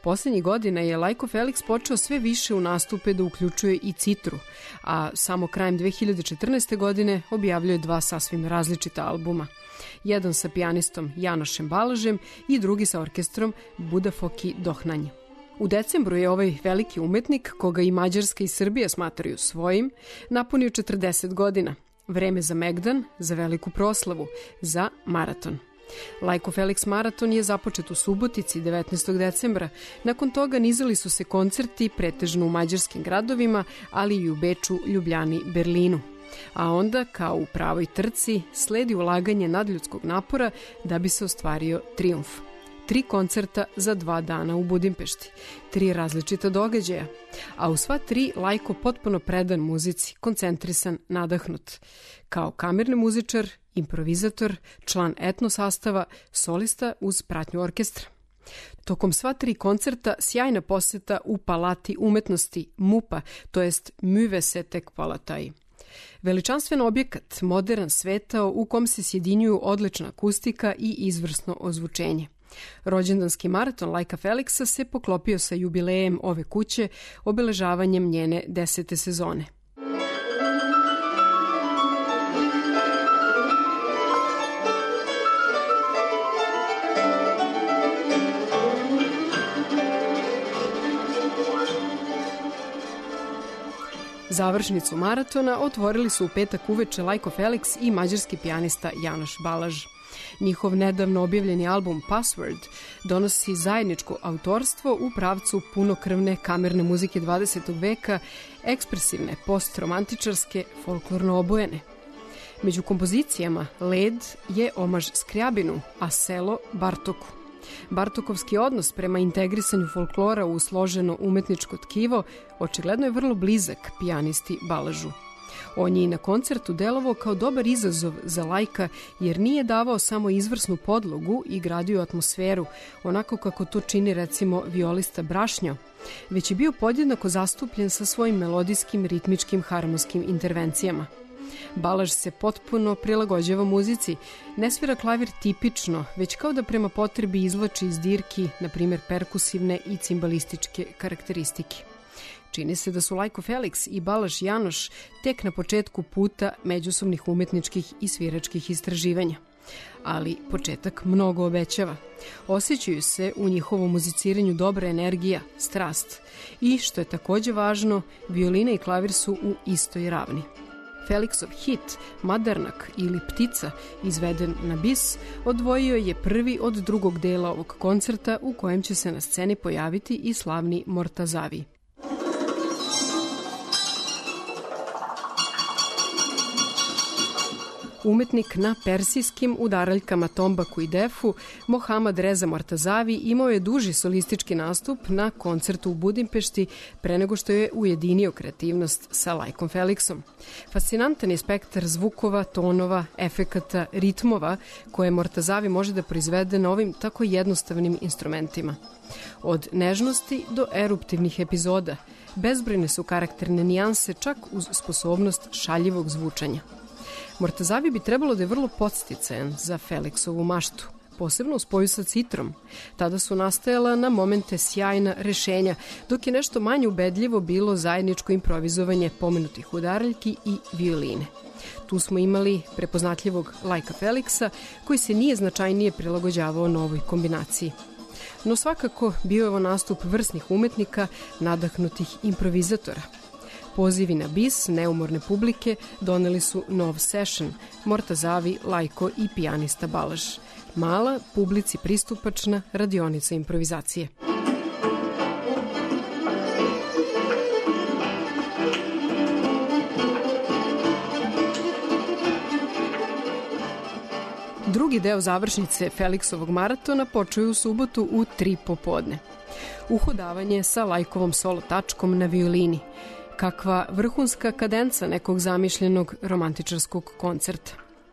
Poslednjih godina je Lajko Felix počeo sve više u nastupe da uključuje i citru, a samo krajem 2014. godine objavljuje 2 sasvim različita albuma. Jedan sa pijanistom Janošem Balažem i drugi sa orkestrom Budafoki Dohnanj. U decembru je ovaj veliki umetnik, koga i Mađarska i Srbija smatraju svojim, napunio 40 godina. Vreme za Megdan, za veliku proslavu, za maraton. Lajko Felix maraton je započet u Subotici 19. decembra. Nakon toga nizali su se koncerti pretežno u mađarskim gradovima, ali i u Beču, Ljubljani, Berlinu. A onda, kao u pravoj trci, sledi ulaganje nadljudskog napora da bi se ostvario trijumf. 3 koncerta za 2 dana u Budimpešti, 3 različita događaja, a u sva 3 Lajko potpuno predan muzici, koncentrisan, nadahnut. Kao kamerni muzičar, improvizator, član etno sastava, solista uz pratnju orkestra. Tokom sva 3 koncerta sjajna poseta u Palati umetnosti MUPA, to jest Myvesetek Palatai. Veličanstven objekat, modern svetao u kom se sjedinjuju odlična akustika i izvrsno ozvučenje. Rođendanski maraton Lajka Felixa se poklopio sa jubilejem ove kuće, obeležavanjem njene 10. sezone. Završnicu maratona otvorili su u petak uveče Lajko Felix i mađarski pijanista Janoš Balaž. Njihov nedavno objavljeni album Password donosi zajedničko autorstvo u pravcu punokrvne kamerne muzike 20. veka, ekspresivne, postromantičarske, folklorno obojene. Među kompozicijama Led je omaž Skrjabinu, a Selo Bartoku. Bartokovski odnos prema integrisanju folklora u složeno umetničko tkivo očigledno je vrlo blizak pijanisti Balažu. On je i na koncertu delovao kao dobar izazov za Lajka, jer nije davao samo izvrsnu podlogu i gradio atmosferu, onako kako to čini recimo violista Brašnjo, već je bio podjednako zastupljen sa svojim melodijskim, ritmičkim, harmonskim intervencijama. Balaž se potpuno prilagođava muzici, ne svira klavir tipično, već kao da prema potrebi izvlači iz dirki, na primjer perkusivne i cimbalističke karakteristike. Čini se da su Lajko Felix i Balaž Janoš tek na početku puta međusobnih umetničkih i sviračkih istraživanja. Ali početak mnogo obećava. Osjećaju se u njihovom muziciranju dobra energija, strast i, što je takođe važno, violina i klavir su u istoj ravni. Felixov hit Madarnak ili Ptica, izveden na bis, odvojio je prvi od drugog dela ovog koncerta u kojem će se na sceni pojaviti i slavni Mortazavi. Umetnik na persijskim udaraljkama tombaku i defu, Mohammad Reza Mortazavi imao je duži solistički nastup na koncertu u Budimpešti pre nego što je ujedinio kreativnost sa Lajkom Felixom. Fascinantan je spektar zvukova, tonova, efekata, ritmova koje Mortazavi može da proizvede na ovim tako jednostavnim instrumentima. Od nežnosti do eruptivnih epizoda, bezbrojne su karakterne nijanse čak uz sposobnost šaljivog zvučanja. Mortazavi bi trebalo da je vrlo podsticajan za Felixovu maštu, posebno u spoju sa citrom. Tada su nastajala na momente sjajna rešenja, dok je nešto manje ubedljivo bilo zajedničko improvizovanje pomenutih udaraljki i violine. Tu smo imali prepoznatljivog Lajka Felixa, koji se nije značajnije prilagođavao novoj kombinaciji. No svakako bio je ovo nastup vrsnih umetnika, nadahnutih improvizatora. Pozivi na bis neumorne publike doneli su nov session, Mortazavi, Lajko i pijanista Balaž. Mala, publici pristupačna radionica improvizacije. Drugi deo završnice Felixovog maratona počeo je u subotu u 3 popodne. Uhodavanje sa Lajkovom solo tačkom na violini. Kakva vrhunska kadenca nekog zamišljenog romantičarskog koncerta.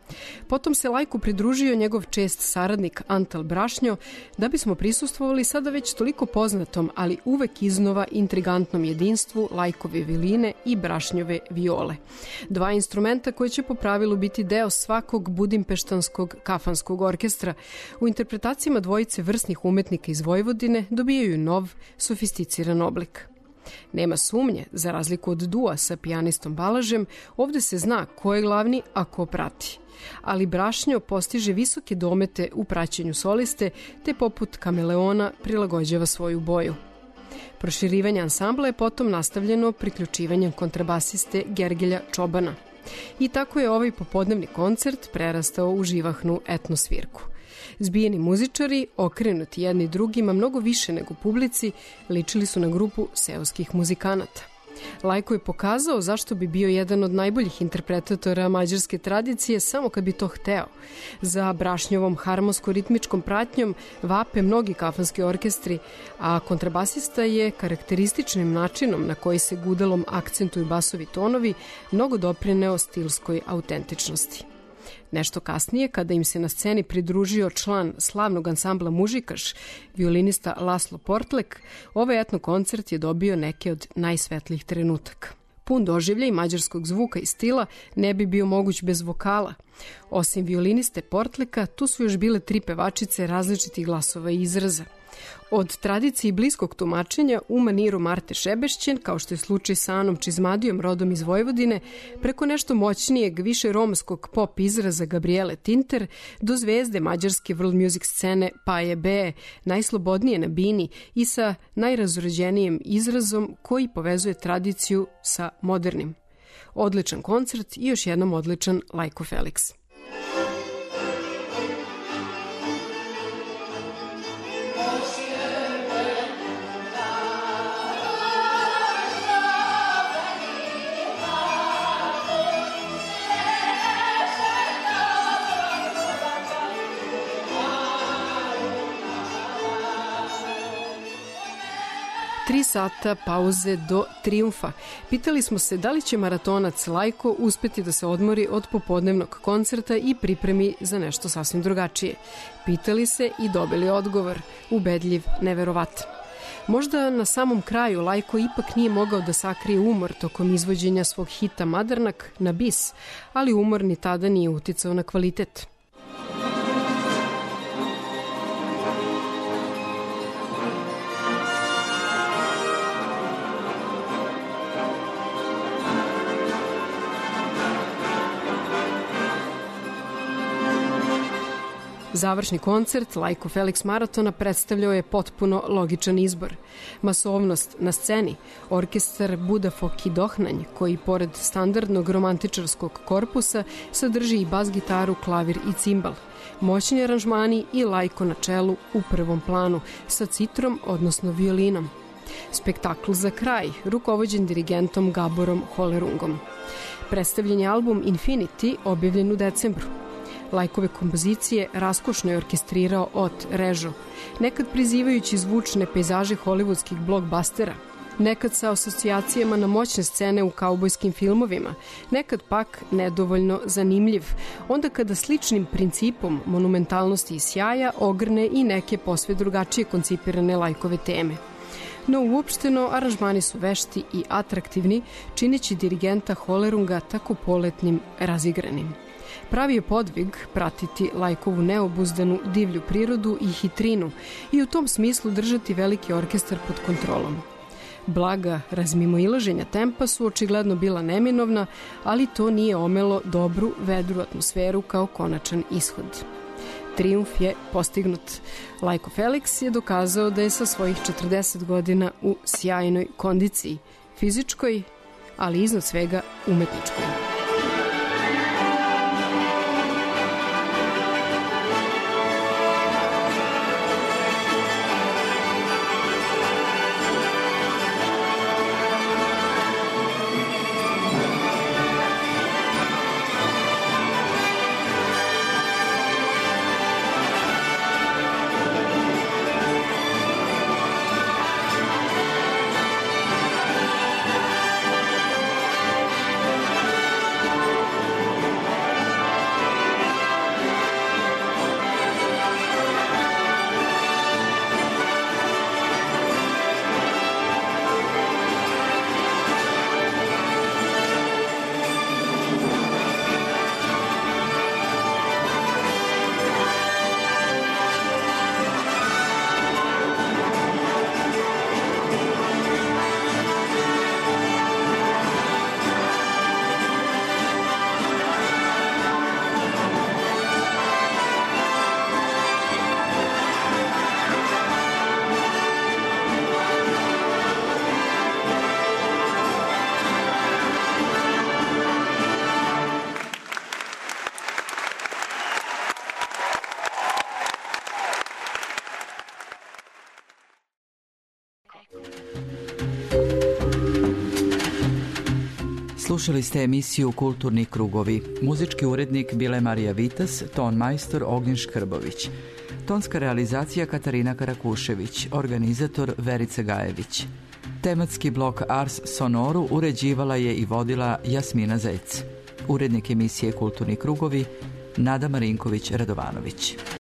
Potom se Lajku pridružio njegov čest saradnik Antal Brašnjo, da bismo prisustvovali sada već toliko poznatom, ali uvek iznova intrigantnom jedinstvu Lajkove violine i Brašnjove viole. Dva instrumenta koji će po pravilu biti deo svakog budimpeštanskog kafanskog orkestra. U interpretacijama dvojice vrsnih umetnika iz Vojvodine dobijaju nov, sofisticiran oblik. Nema sumnje, za razliku od dua sa pijanistom Balažem, ovde se zna ko je glavni, a ko prati. Ali Brašnjo postiže visoke domete u praćenju soliste, te poput kameleona prilagođava svoju boju. Proširivanje ansambla je potom nastavljeno priključivanjem kontrabasiste Gergelja Čobana. I tako je ovaj popodnevni koncert prerastao u živahnu etnosvirku. Zbijeni muzičari, okrenuti jedni drugima mnogo više nego publici, ličili su na grupu seoskih muzikanata. Lajko je pokazao zašto bi bio jedan od najboljih interpretatora mađarske tradicije samo kad bi to hteo. Za Brašnjovom harmonsko-ritmičkom pratnjom vape mnogi kafanski orkestri, a kontrabasista je karakterističnim načinom na koji se gudalom akcentuju basovi tonovi mnogo doprineo stilskoj autentičnosti. Nešto kasnije, kada im se na sceni pridružio član slavnog ansambla Mužikaš, violinista Laslo Portlek, ovaj etno koncert je dobio neke od najsvetlijih trenutaka. Pun doživljaj mađarskog zvuka i stila ne bi bio moguć bez vokala. Osim violiniste Portleka, tu su još bile 3 pevačice različitih glasova i izraza. Od tradiciji bliskog tumačenja u maniru Marte Šebešćen, kao što je slučaj sa Anom Čizmadijom rodom iz Vojvodine, preko nešto moćnijeg, više romskog pop izraza Gabriele Tinter, do zvezde mađarske world music scene Paje Bee, najslobodnije na bini i sa najrazoređenijim izrazom koji povezuje tradiciju sa modernim. Odličan koncert i još jednom odličan Lajko Felix. Tri sata pauze do trijumfa. Pitali smo se da li će maratonac Lajko uspeti da se odmori od popodnevnog koncerta i pripremi za nešto sasvim drugačije. Pitali se i dobili odgovor. Ubedljiv, neverovatan. Možda na samom kraju Lajko ipak nije mogao da sakrije umor tokom izvođenja svog hita Madarnak na bis, ali umor ni tada nije uticao na kvalitet. Završni koncert Lajko Felix maratona predstavljao je potpuno logičan izbor. Masovnost na sceni, orkestar Budafoki Dohnanj, koji pored standardnog romantičarskog korpusa sadrži i bas gitaru, klavir i cimbal. Moćni aranžmani i Lajko na čelu u prvom planu sa citrom, odnosno violinom. Spektakl za kraj, rukovođen dirigentom Gaborom Holerungom. Predstavljen je album Infinity, objavljen u decembru. Lajkove kompozicije raskošno je orkestrirao Ot Režo, nekad prizivajući zvučne pejzaže hollywoodskih blockbustera, nekad sa asocijacijama na moćne scene u kaubojskim filmovima, nekad pak nedovoljno zanimljiv, onda kada sličnim principom monumentalnosti i sjaja ogrne i neke posve drugačije koncipirane Lajkove teme. No uopšteno, aranžmani su vešti i atraktivni, čineći dirigenta Holerunga tako poletnim, razigranim. Pravi je podvig pratiti Lajkovu neobuzdanu divlju prirodu i hitrinu i u tom smislu držati veliki orkestar pod kontrolom. Blaga razmimoilaženja tempa su očigledno bila neminovna, ali to nije omelo dobru, vedru atmosferu kao konačan ishod. Trijumf je postignut. Lajko Felix je dokazao da je sa svojih 40 godina u sjajnoj kondiciji, fizičkoj, ali iznad svega umetničkoj. Slušali ste emisiju Kulturni krugovi. Muzički urednik bile Marija Vitas, ton majstor Ognjen Škrbović. Tonska realizacija Katarina Karakušević, organizator Verica Gajević. Tematski blok Ars Sonoru uređivala je i vodila Jasmina Zec. Urednik emisije Kulturni krugovi Nada Marinković Radovanović.